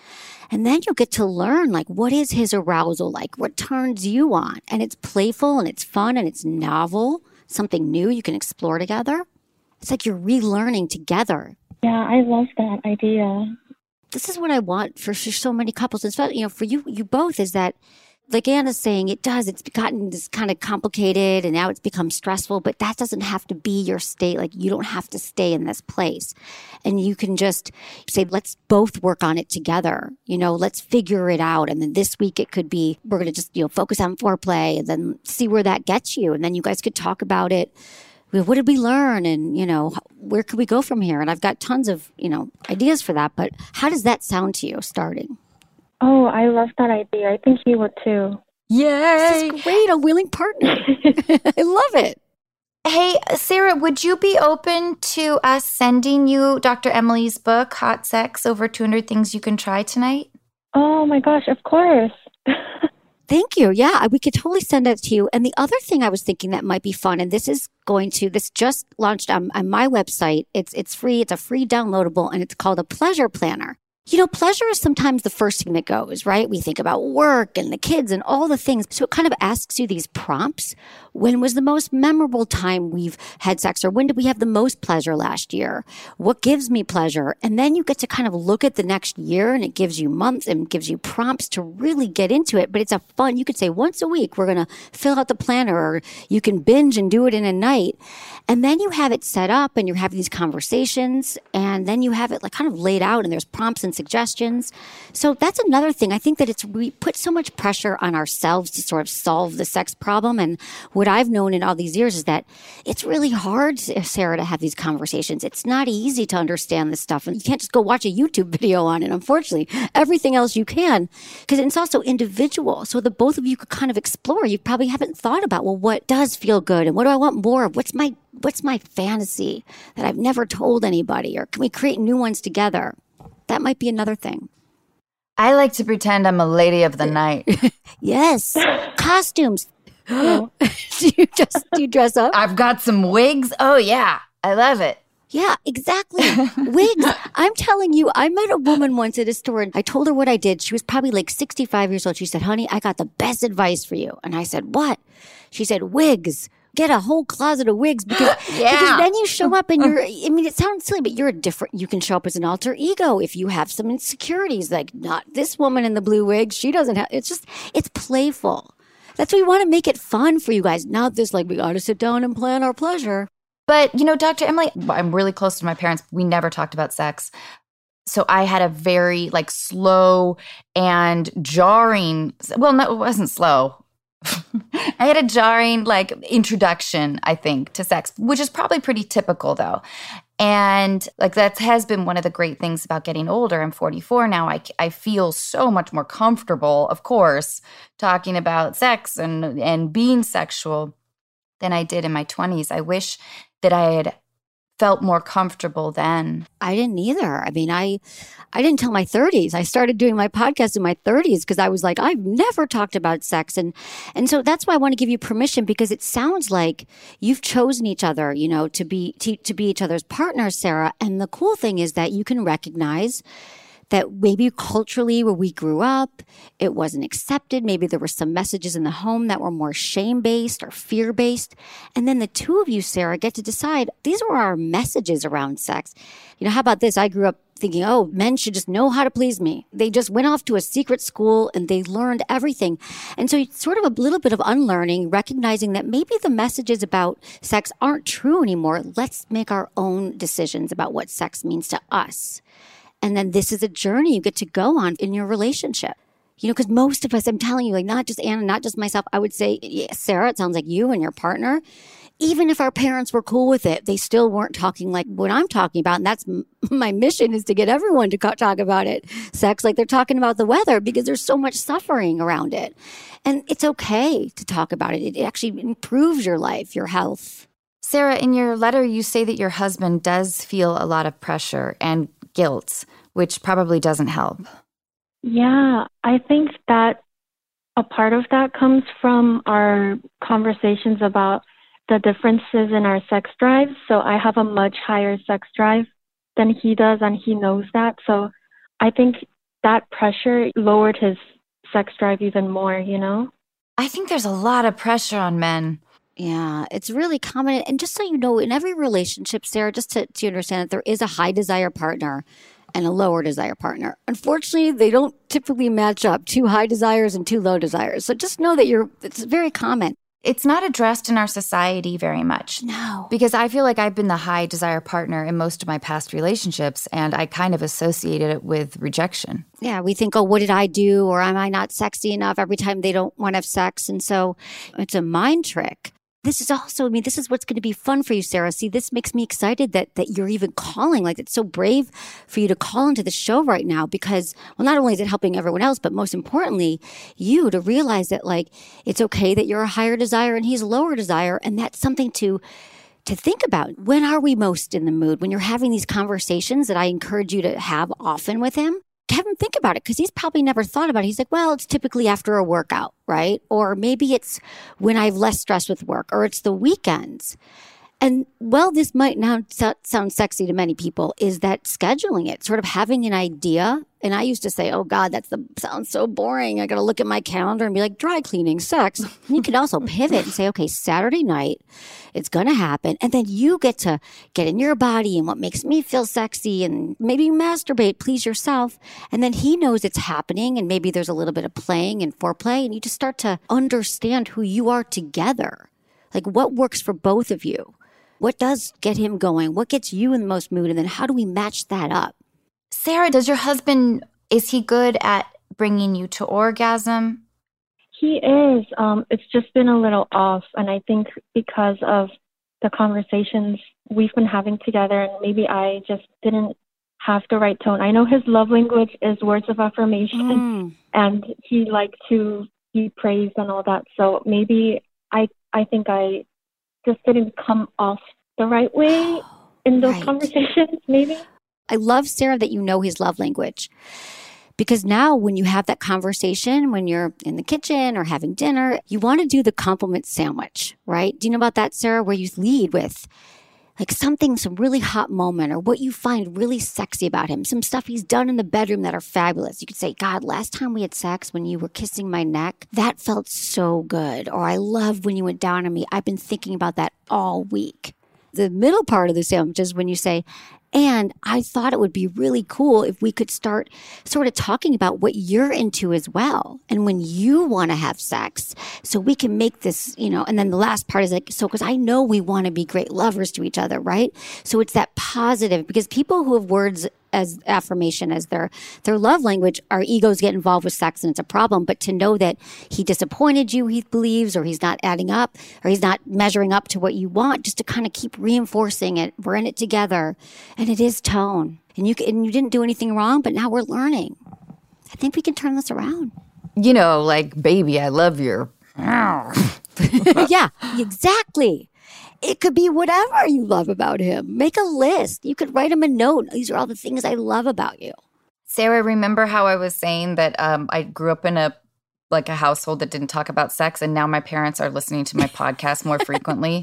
And then you'll get to learn, like, what is his arousal like? What turns you on? And it's playful and it's fun and it's novel, something new you can explore together. It's like you're relearning together. Yeah, I love that idea. This is what I want for, for so many couples, especially, you know, for you, you both, is that, like Anna's saying, it does, it's gotten this kind of complicated and now it's become stressful, but that doesn't have to be your state. Like, you don't have to stay in this place. And you can just say, let's both work on it together. You know, let's figure it out. And then this week it could be, we're going to just, you know, focus on foreplay and then see where that gets you. And then you guys could talk about it. What did we learn? And, you know, where could we go from here? And I've got tons of, you know, ideas for that. But how does that sound to you starting? Oh, I love that idea. I think he would too. Yay! This is great. A willing partner. I love it. Hey, Sarah, would you be open to us sending you Doctor Emily's book, Hot Sex, Over two hundred Things You Can Try Tonight? Oh my gosh, of course. Thank you. Yeah, we could totally send that to you. And the other thing I was thinking that might be fun, and this is going to, this just launched on, on my website. It's it's free. It's a free downloadable, and it's called a pleasure planner. You know, pleasure is sometimes the first thing that goes, right? We think about work and the kids and all the things. So it kind of asks you these prompts. When was the most memorable time we've had sex? Or when did we have the most pleasure last year? What gives me pleasure? And then you get to kind of look at the next year, and it gives you months and gives you prompts to really get into it. But it's a fun, you could say once a week, we're going to fill out the planner, or you can binge and do it in a night. And then you have it set up and you're having these conversations, and then you have it like kind of laid out, and there's prompts and suggestions. So that's another thing. I think that it's, we put so much pressure on ourselves to sort of solve the sex problem. And what I've known in all these years is that it's really hard, Sarah, to have these conversations. It's not easy to understand this stuff. And you can't just go watch a YouTube video on it, unfortunately. Everything else you can, because it's also individual. So the both of you could kind of explore. You probably haven't thought about, well, what does feel good? And what do I want more of? What's my, what's my fantasy that I've never told anybody? Or can we create new ones together? That might be another thing. I like to pretend I'm a lady of the night. Yes. Costumes. do you just do you dress up? I've got some wigs. Oh, yeah. I love it. Yeah, exactly. Wigs. I'm telling you, I met a woman once at a store, and I told her what I did. She was probably like sixty-five years old. She said, honey, I got the best advice for you. And I said, what? She said, wigs. Get a whole closet of wigs, because, yeah. because then you show up and you're, I mean, it sounds silly, but you're a different, you can show up as an alter ego if you have some insecurities, like not this woman in the blue wig. She doesn't have, it's just, it's playful. That's why we want to make it fun for you guys. Not this, like, we got to sit down and plan our pleasure. But, you know, Doctor Emily, I'm really close to my parents. We never talked about sex. So I had a very, like, slow and jarring, well, no, it wasn't slow. I had a jarring, like, introduction, I think, to sex, which is probably pretty typical, though. And, like, that has been one of the great things about getting older. I'm forty-four now. I, I feel so much more comfortable, of course, talking about sex and, and being sexual than I did in my twenties. I wish that I had felt more comfortable then. I didn't either. I mean, I I didn't tell my thirties. I started doing my podcast in my thirties because I was like, I've never talked about sex. And and so that's why I want to give you permission, because it sounds like you've chosen each other, you know, to be to, to be each other's partners, Sarah. And the cool thing is that you can recognize that maybe culturally where we grew up, it wasn't accepted. Maybe there were some messages in the home that were more shame-based or fear-based. And then the two of you, Sarah, get to decide, these were our messages around sex. You know, how about this? I grew up thinking, oh, men should just know how to please me. They just went off to a secret school and they learned everything. And so it's sort of a little bit of unlearning, recognizing that maybe the messages about sex aren't true anymore. Let's make our own decisions about what sex means to us. And then this is a journey you get to go on in your relationship. You know, because most of us, I'm telling you, like not just Anna, not just myself, I would say, yeah, Sarah, it sounds like you and your partner, even if our parents were cool with it, they still weren't talking like what I'm talking about. And that's m- my mission, is to get everyone to co- talk about it, sex, like they're talking about the weather, because there's so much suffering around it. And it's okay to talk about it. It actually improves your life, your health. Sarah, in your letter, you say that your husband does feel a lot of pressure and guilt, which probably doesn't help. Yeah, I think that a part of that comes from our conversations about the differences in our sex drives. So I have a much higher sex drive than he does, and he knows that. So I think that pressure lowered his sex drive even more, you know? I think there's a lot of pressure on men. Yeah, it's really common. And just so you know, in every relationship, Sarah, just to, to understand that there is a high desire partner and a lower desire partner. Unfortunately, they don't typically match up, two high desires and two low desires. So just know that you're, it's very common. It's not addressed in our society very much. No. Because I feel like I've been the high desire partner in most of my past relationships, and I kind of associated it with rejection. Yeah, we think, oh, what did I do? Or am I not sexy enough every time they don't want to have sex? And so it's a mind trick. This is also, I mean, this is what's going to be fun for you, Sarah. See, this makes me excited that that you're even calling. Like, it's so brave for you to call into the show right now because, well, not only is it helping everyone else, but most importantly, you to realize that, like, it's okay that you're a higher desire and he's a lower desire. And that's something to to think about. When are we most in the mood? When you're having these conversations that I encourage you to have often with him, have him think about it because he's probably never thought about it. He's like, well, it's typically after a workout, right? Or maybe it's when I have less stress with work, or it's the weekends. And well, this might now sound sexy to many people, is that scheduling it, sort of having an idea. And I used to say, oh God, that sounds so boring. I got to look at my calendar and be like, dry cleaning, sex. And you could also pivot and say, okay, Saturday night, it's going to happen. And then you get to get in your body and what makes me feel sexy and maybe masturbate, please yourself. And then he knows it's happening and maybe there's a little bit of playing and foreplay and you just start to understand who you are together. Like what works for both of you? What does get him going? What gets you in the most mood? And then how do we match that up? Sarah, does your husband, is he good at bringing you to orgasm? He is. Um, it's just been a little off. And I think because of the conversations we've been having together, and maybe I just didn't have the right tone. I know his love language is words of affirmation, mm. and he liked to be praised and all that. So maybe I, I think I just didn't come off the right way in those right. conversations, maybe. I love, Sarah, that you know his love language. Because now when you have that conversation, when you're in the kitchen or having dinner, you want to do the compliment sandwich, right? Do you know about that, Sarah, where you lead with like something, some really hot moment or what you find really sexy about him, some stuff he's done in the bedroom that are fabulous. You could say, God, last time we had sex when you were kissing my neck, that felt so good. Or I love when you went down on me. I've been thinking about that all week. The middle part of the sandwich is when you say, and I thought it would be really cool if we could start sort of talking about what you're into as well. And when you want to have sex, so we can make this, you know, and then the last part is like, so because I know we want to be great lovers to each other, right? So it's that positive, because people who have words as affirmation as their their love language, our egos get involved with sex and it's a problem. But to know that he disappointed you, he believes, or he's not adding up, or he's not measuring up to what you want, just to kind of keep reinforcing it. We're in it together. And it is tone. And you and you didn't do anything wrong, but now we're learning. I think we can turn this around. You know, like, baby, I love your... Yeah, exactly. It could be whatever you love about him. Make a list. You could write him a note. These are all the things I love about you. Sarah, remember how I was saying that um, I grew up in a like a household that didn't talk about sex, and now my parents are listening to my podcast more frequently?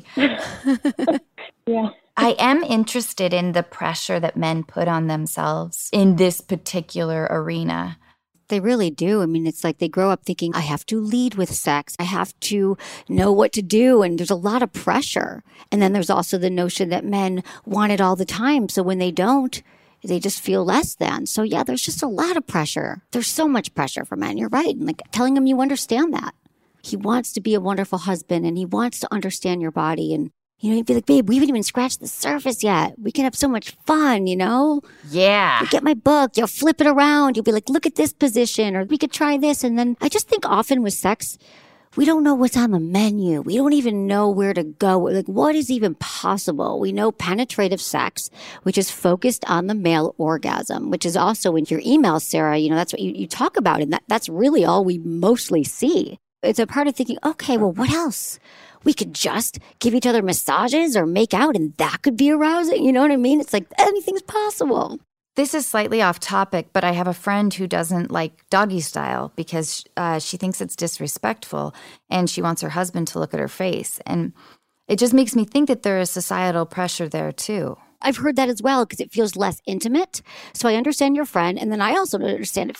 Yeah. I am interested in the pressure that men put on themselves in this particular arena. They really do. I mean, it's like they grow up thinking, I have to lead with sex. I have to know what to do. And there's a lot of pressure. And then there's also the notion that men want it all the time. So when they don't, they just feel less than. So yeah, there's just a lot of pressure. There's so much pressure for men. You're right. And like telling him you understand that. He wants to be a wonderful husband and he wants to understand your body. And you know, you'd be like, babe, we haven't even scratched the surface yet. We can have so much fun, you know? Yeah. You get my book, you'll flip it around. You'll be like, look at this position, or we could try this. And then I just think often with sex, we don't know what's on the menu. We don't even know where to go. Like, what is even possible? We know penetrative sex, which is focused on the male orgasm, which is also in your email, Sarah. You know, that's what you, you talk about. And that, that's really all we mostly see. It's a part of thinking, okay, well, what else? We could just give each other massages or make out, and that could be arousing. You know what I mean? It's like anything's possible. This is slightly off topic, but I have a friend who doesn't like doggy style because uh, she thinks it's disrespectful, and she wants her husband to look at her face. And it just makes me think that there is societal pressure there, too. I've heard that as well because it feels less intimate. So I understand your friend. And then I also understand it feels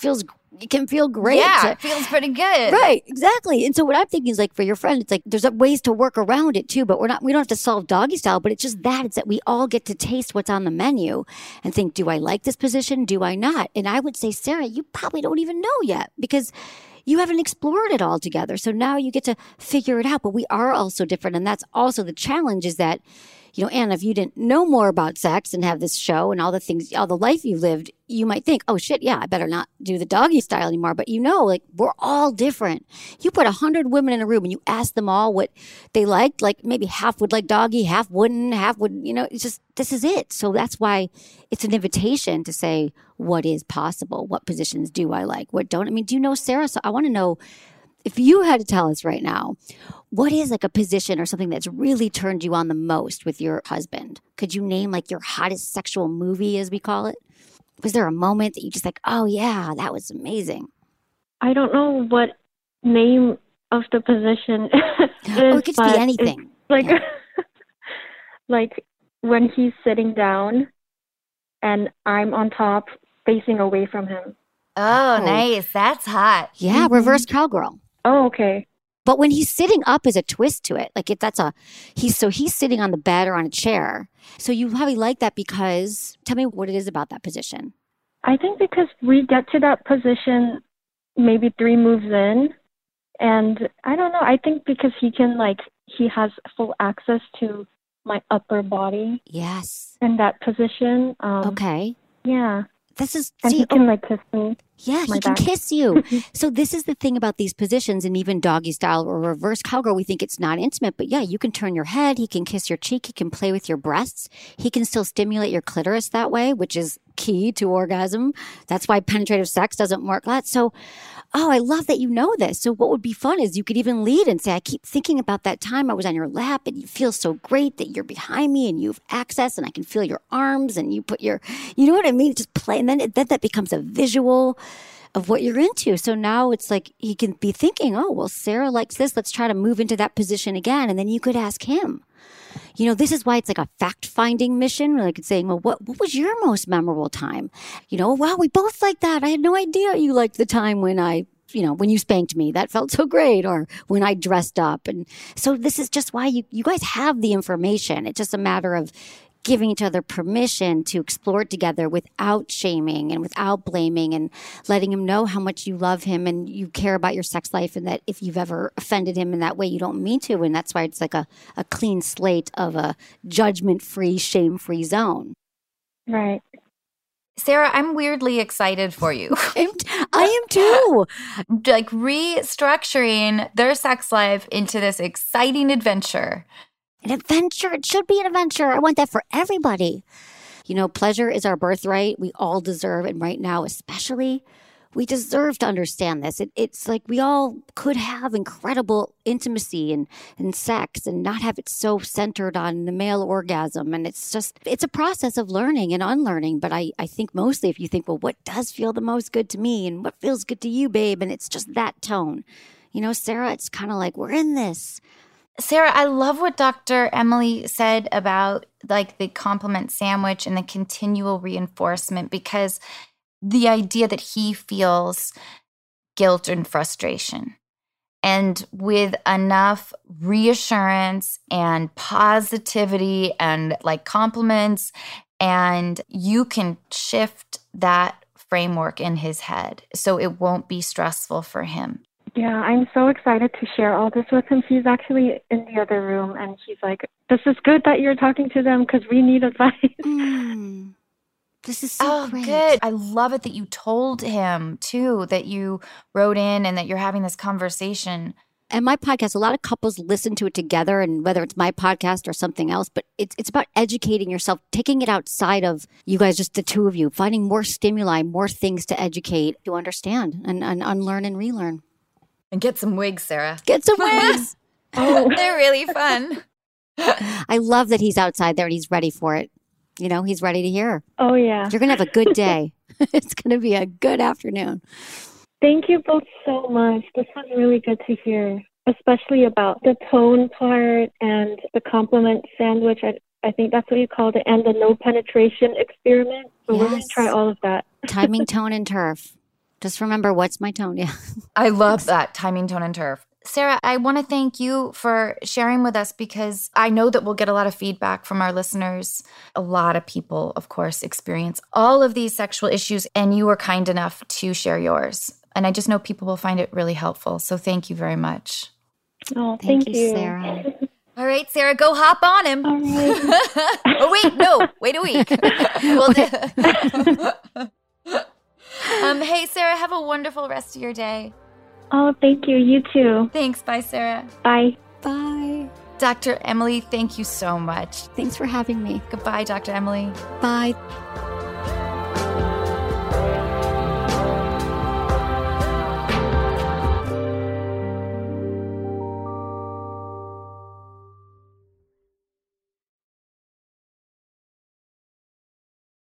it can feel great. Yeah, it feels pretty good. Right, exactly. And so what I'm thinking is like for your friend, it's like there's ways to work around it too, but we're not, we don't have to solve doggy style, but it's just that, it's that we all get to taste what's on the menu and think, do I like this position? Do I not? And I would say, Sarah, you probably don't even know yet because you haven't explored it all together. So now you get to figure it out, but we are also different. And that's also the challenge is that, you know, Anna, if you didn't know more about sex and have this show and all the things, all the life you lived, you might think, oh shit, yeah, I better not do the doggy style anymore. But you know, like we're all different. You put a hundred women in a room and you ask them all what they liked, like maybe half would like doggy, half wouldn't, half would, you know, it's just, this is it. So that's why it's an invitation to say, what is possible? What positions do I like? What don't? I mean, do you know, Sarah? So I want to know, if you had to tell us right now, what is like a position or something that's really turned you on the most with your husband? Could you name like your hottest sexual movie, as we call it? Was there a moment that you just like, oh yeah, that was amazing? I don't know what name of the position is. Oh, it could just be anything. Like, yeah. like when he's sitting down and I'm on top facing away from him. Oh, oh. Nice. That's hot. Yeah, mm-hmm. Reverse cowgirl. Oh, okay. But when he's sitting up is a twist to it. Like if that's a, he's, so he's sitting on the bed or on a chair. So you probably like that because, tell me what it is about that position. I think because we get to that position maybe three moves in. And I don't know, I think because he can like, he has full access to my upper body. Yes. In that position. Um, okay. Yeah. This is, and see, he can oh, like kiss me. Yeah, he can back. kiss you. So this is the thing about these positions, and even doggy style or reverse cowgirl, we think it's not intimate, but yeah, you can turn your head, he can kiss your cheek, he can play with your breasts, he can still stimulate your clitoris that way, which is key to orgasm. That's why penetrative sex doesn't work that. So, oh, I love that you know this. So what would be fun is you could even lead and say, I keep thinking about that time I was on your lap and you feel so great that you're behind me and you have access and I can feel your arms and you put your, you know what I mean? Just play. And then, it, then that becomes a visual of what you're into. So now it's like he can be thinking, oh, well, Sarah likes this. Let's try to move into that position again. And then you could ask him. You know, this is why it's like a fact-finding mission. Like it's saying, well, what, what was your most memorable time? You know, wow, we both like that. I had no idea you liked the time when I, you know, when you spanked me. That felt so great. Or when I dressed up. And so this is just why you, you guys have the information. It's just a matter of giving each other permission to explore it together without shaming and without blaming and letting him know how much you love him and you care about your sex life and that if you've ever offended him in that way, you don't mean to. And that's why it's like a, a clean slate of a judgment-free, shame-free zone. Right. Sarah, I'm weirdly excited for you. I am too. Like restructuring their sex life into this exciting adventure. An adventure. It should be an adventure. I want that for everybody. You know, pleasure is our birthright. We all deserve, and right now especially, we deserve to understand this. It, it's like we all could have incredible intimacy and, and sex and not have it so centered on the male orgasm. And it's just, it's a process of learning and unlearning. But I, I think mostly if you think, well, what does feel the most good to me and what feels good to you, babe? And it's just that tone. You know, Sarah, it's kind of like, we're in this. Sarah, I love what Doctor Emily said about like the compliment sandwich and the continual reinforcement, because the idea that he feels guilt and frustration. And with enough reassurance and positivity and like compliments, and you can shift that framework in his head so it won't be stressful for him. Yeah, I'm so excited to share all this with him. He's actually in the other room, and he's like, this is good that you're talking to them because we need advice. Mm, this is so oh, great. Good. I love it that you told him, too, that you wrote in and that you're having this conversation. And my podcast, a lot of couples listen to it together, and whether it's my podcast or something else, but it's it's about educating yourself, taking it outside of you guys, just the two of you, finding more stimuli, more things to educate, to understand, and, and unlearn and relearn. And get some wigs, Sarah. Get some wigs. Oh, they're really fun. I love that he's outside there and he's ready for it. You know, he's ready to hear. Oh, yeah. You're going to have a good day. It's going to be a good afternoon. Thank you both so much. This was really good to hear, especially about the tone part and the compliment sandwich. I, I think that's what you called it, and the no penetration experiment. So yes. We're going to try all of that. Timing, tone, and turf. Just remember what's my tone. Yeah. I love that, timing, tone, and turf. Sarah, I want to thank you for sharing with us because I know that we'll get a lot of feedback from our listeners. A lot of people, of course, experience all of these sexual issues, and you were kind enough to share yours. And I just know people will find it really helpful. So thank you very much. Oh, thank, thank you, you, Sarah. All right, Sarah, go hop on him. All right. Oh, wait, no, wait a week. We'll do- um, hey, Sarah, have a wonderful rest of your day. Oh, thank you. You too. Thanks. Bye, Sarah. Bye. Bye. Doctor Emily, thank you so much. Thanks for having me. Goodbye, Doctor Emily. Bye.